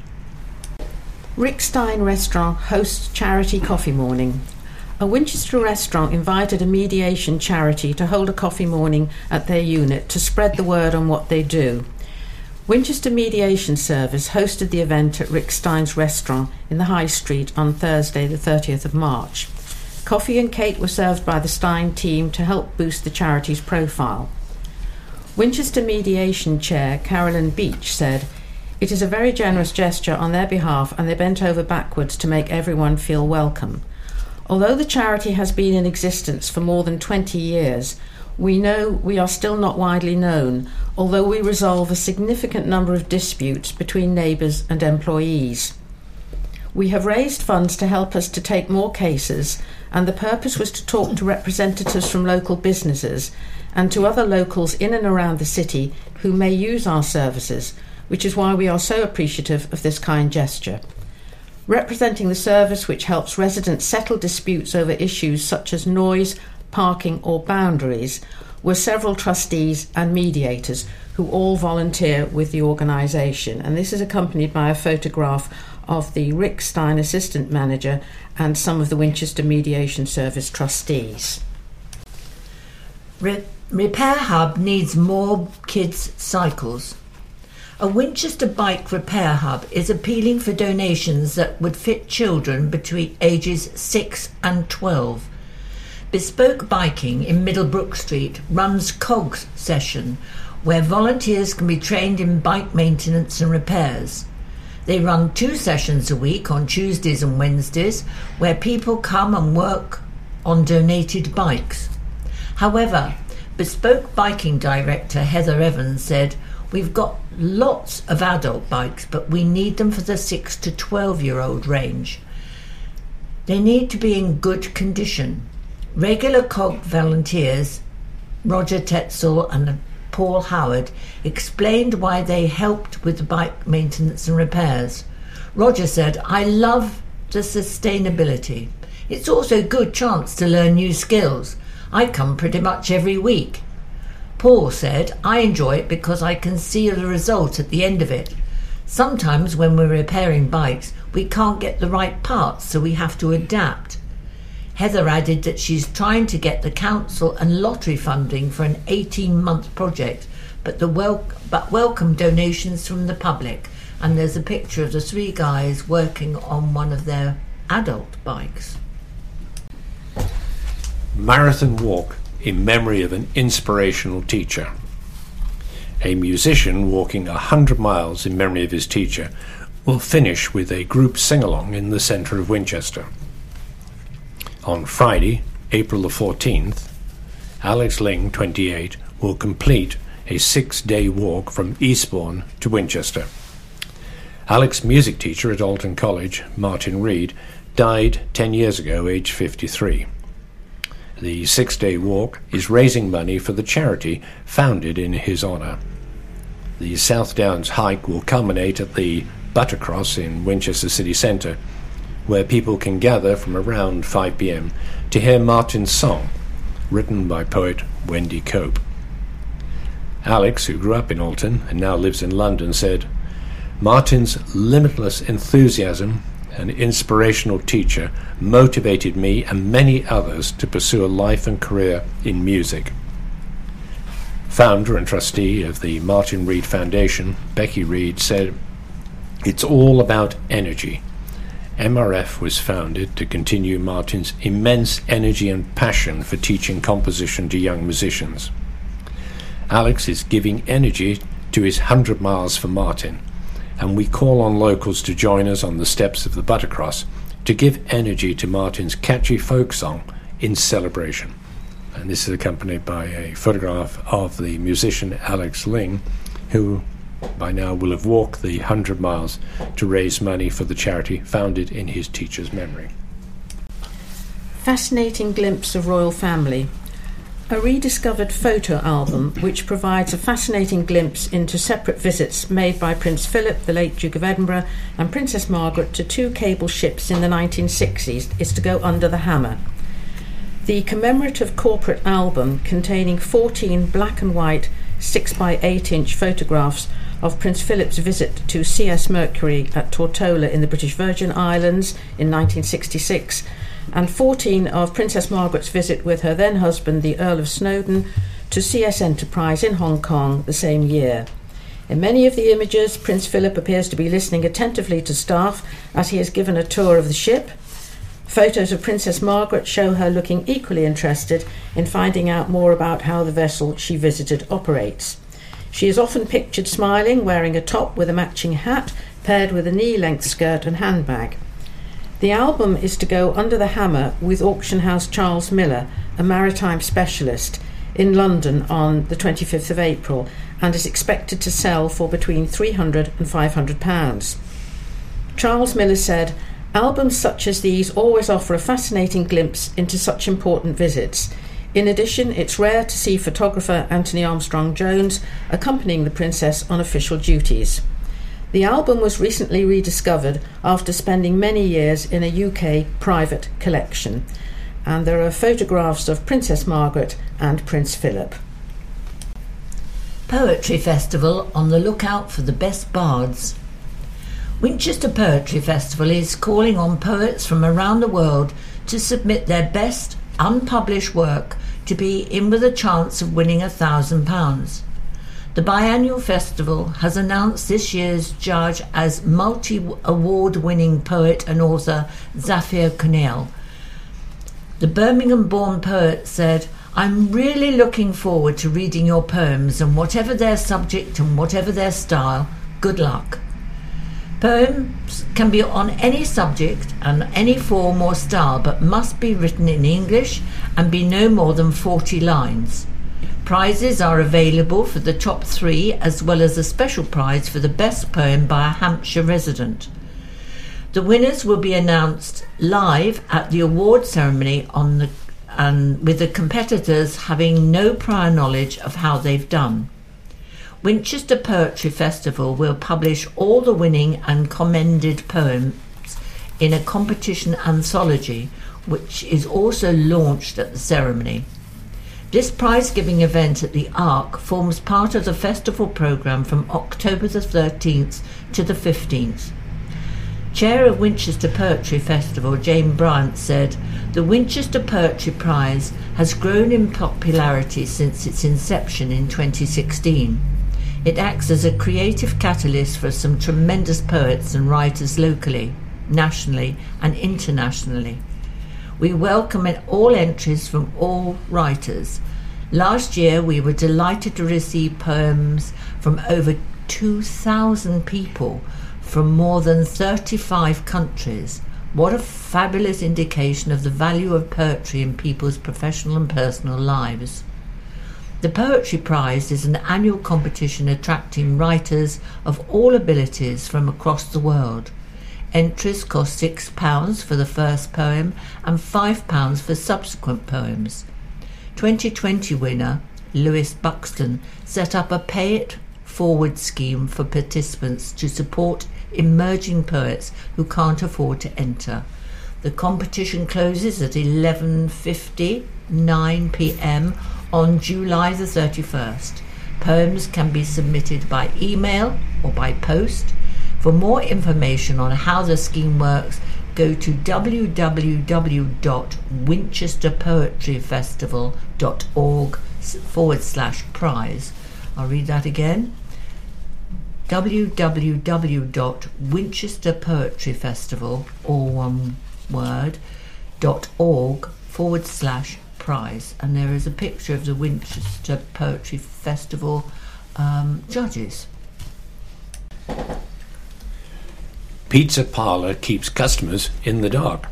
Rick Stein Restaurant hosts charity coffee morning. A Winchester restaurant invited a mediation charity to hold a coffee morning at their unit to spread the word on what they do. Winchester Mediation Service hosted the event at Rick Stein's restaurant in the High Street on Thursday the thirtieth of March. Coffee and cake were served by the Stein team to help boost the charity's profile. Winchester Mediation Chair Carolyn Beach said, It is a very generous gesture on their behalf, and they bent over backwards to make everyone feel welcome. Although the charity has been in existence for more than twenty years, we know we are still not widely known, although we resolve a significant number of disputes between neighbours and employees. We have raised funds to help us to take more cases, and the purpose was to talk to representatives from local businesses and to other locals in and around the city who may use our services, which is why we are so appreciative of this kind gesture. Representing the service, which helps residents settle disputes over issues such as noise, parking or boundaries, were several trustees and mediators who all volunteer with the organisation. And this is accompanied by a photograph of the Rick Stein assistant manager and some of the Winchester Mediation Service trustees. Re- Repair Hub needs more kids' cycles. A Winchester Bike Repair Hub is appealing for donations that would fit children between ages six and twelve. Bespoke Biking in Middlebrook Street runs COGS session, where volunteers can be trained in bike maintenance and repairs. They run two sessions a week on Tuesdays and Wednesdays, where people come and work on donated bikes. However, Bespoke Biking Director Heather Evans said, We've got lots of adult bikes, but we need them for the six to twelve year old range. They need to be in good condition. Regular COG volunteers, Roger Tetzel and Paul Howard, explained why they helped with the bike maintenance and repairs. Roger said, I love the sustainability. It's also a good chance to learn new skills. I come pretty much every week. Paul said, I enjoy it because I can see the result at the end of it. Sometimes when we're repairing bikes, we can't get the right parts, so we have to adapt. Heather added that she's trying to get the council and lottery funding for an eighteen-month project, but the wel- but welcome donations from the public. And there's a picture of the three guys working on one of their adult bikes. Marathon walk in memory of an inspirational teacher. A musician walking a hundred miles in memory of his teacher will finish with a group sing-along in the centre of Winchester. On Friday, April the fourteenth, Alex Ling, twenty-eight, will complete a six-day walk from Eastbourne to Winchester. Alex's music teacher at Alton College, Martin Reed, died ten years ago, aged fifty-three. The six-day walk is raising money for the charity founded in his honour. The South Downs hike will culminate at the Buttercross in Winchester City Centre, where people can gather from around five p.m. to hear Martin's song, written by poet Wendy Cope. Alex, who grew up in Alton and now lives in London, said, Martin's limitless enthusiasm and inspirational teacher motivated me and many others to pursue a life and career in music. Founder and trustee of the Martin Reed Foundation, Becky Reed, said, It's all about energy. M R F was founded to continue Martin's immense energy and passion for teaching composition to young musicians. Alex is giving energy to his hundred miles for Martin, and we call on locals to join us on the steps of the Buttercross to give energy to Martin's catchy folk song, In Celebration. And this is accompanied by a photograph of the musician Alex Ling, who by now will have walked the one hundred miles to raise money for the charity founded in his teacher's memory. Fascinating glimpse of royal family. A rediscovered photo album which provides a fascinating glimpse into separate visits made by Prince Philip, the late Duke of Edinburgh, and Princess Margaret to two cable ships in the nineteen sixties is to go under the hammer. The commemorative corporate album, containing fourteen black and white six by eight inch photographs of Prince Philip's visit to C S Mercury at Tortola in the British Virgin Islands in nineteen sixty-six, and fourteen of Princess Margaret's visit with her then husband, the Earl of Snowdon, to C S Enterprise in Hong Kong the same year. In many of the images, Prince Philip appears to be listening attentively to staff as he is given a tour of the ship. Photos of Princess Margaret show her looking equally interested in finding out more about how the vessel she visited operates. She is often pictured smiling, wearing a top with a matching hat, paired with a knee-length skirt and handbag. The album is to go under the hammer with auction house Charles Miller, a maritime specialist, in London on the twenty-fifth of April, and is expected to sell for between three hundred and five hundred pounds. Charles Miller said, "Albums such as these always offer a fascinating glimpse into such important visits. In addition, it's rare to see photographer Anthony Armstrong-Jones accompanying the Princess on official duties." The album was recently rediscovered after spending many years in a U K private collection, and there are photographs of Princess Margaret and Prince Philip. Poetry Festival on the lookout for the best bards. Winchester Poetry Festival is calling on poets from around the world to submit their best unpublished work to be in with a chance of winning a thousand pounds. The biannual festival has announced this year's judge as multi-award-winning poet and author Zafir Kunail. The Birmingham-born poet said, "I'm really looking forward to reading your poems, and whatever their subject and whatever their style, good luck. Poems can be on any subject and any form or style, but must be written in English and be no more than forty lines. Prizes are available for the top three, as well as a special prize for the best poem by a Hampshire resident. The winners will be announced live at the award ceremony on the and with the competitors having no prior knowledge of how they've done. Winchester Poetry Festival will publish all the winning and commended poems in a competition anthology, which is also launched at the ceremony. This prize-giving event at the Ark forms part of the festival programme from October the thirteenth to the fifteenth. Chair of Winchester Poetry Festival, Jane Bryant, said, "The Winchester Poetry Prize has grown in popularity since its inception in twenty sixteen. It acts as a creative catalyst for some tremendous poets and writers locally, nationally and internationally. We welcome all entries from all writers. Last year we were delighted to receive poems from over two thousand people from more than thirty-five countries. What a fabulous indication of the value of poetry in people's professional and personal lives." The Poetry Prize is an annual competition attracting writers of all abilities from across the world. Entries cost six pounds for the first poem and five pounds for subsequent poems. twenty twenty winner Lewis Buxton set up a Pay It Forward scheme for participants to support emerging poets who can't afford to enter. The competition closes at eleven fifty-nine p m on July the thirty-first. Poems can be submitted by email or by post. For more information on how the scheme works, go to w w w dot winchester poetry festival dot org forward slash prize. I'll read that again. w w w dot winchester poetry festival, all one word, dot org forward slash prize. And there is a picture of the Winchester Poetry Festival um, judges. Pizza parlour keeps customers in the dark.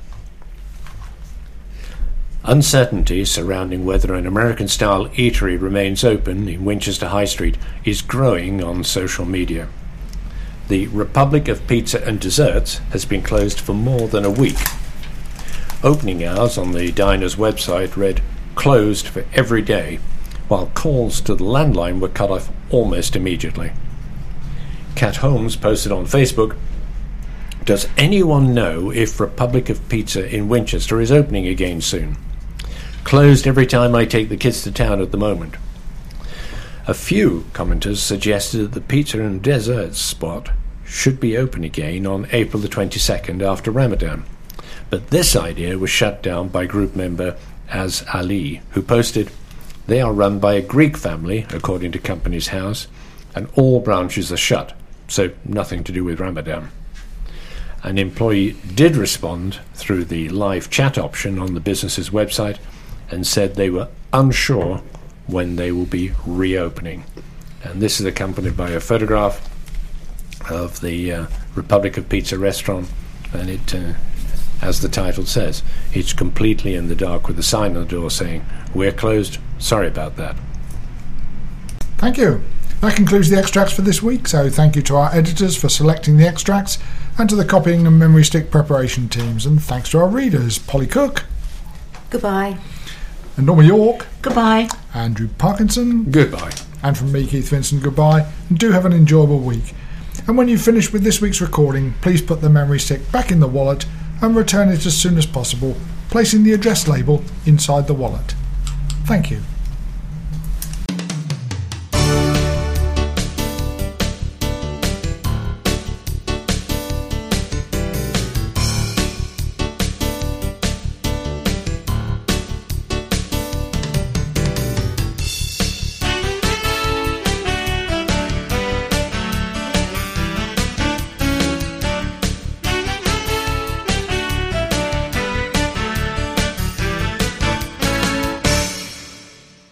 Uncertainty surrounding whether an American-style eatery remains open in Winchester High Street is growing on social media. The Republic of Pizza and Desserts has been closed for more than a week. Opening hours on the diner's website read "closed for every day," while calls to the landline were cut off almost immediately. Kat Holmes posted on Facebook, "Does anyone know if Republic of Pizza in Winchester is opening again soon? Closed every time I take the kids to town at the moment." A few commenters suggested that the pizza and desserts spot should be open again on April the twenty-second after Ramadan. But this idea was shut down by group member Az Ali, who posted, "They are run by a Greek family, according to Companies House, and all branches are shut, so nothing to do with Ramadan." An employee did respond through the live chat option on the business's website and said they were unsure when they will be reopening. And this is accompanied by a photograph of the uh, Republic of Pizza restaurant, and it, uh, as the title says, it's completely in the dark with a sign on the door saying, "We're closed, sorry about that." Thank you. That concludes the extracts for this week, so thank you to our editors for selecting the extracts and to the copying and memory stick preparation teams, and thanks to our readers, Polly Cook. Goodbye. And Norma York. Goodbye. Andrew Parkinson. Goodbye. And from me, Keith Vincent, goodbye, and do have an enjoyable week. And when you've finished with this week's recording, please put the memory stick back in the wallet and return it as soon as possible, placing the address label inside the wallet. Thank you.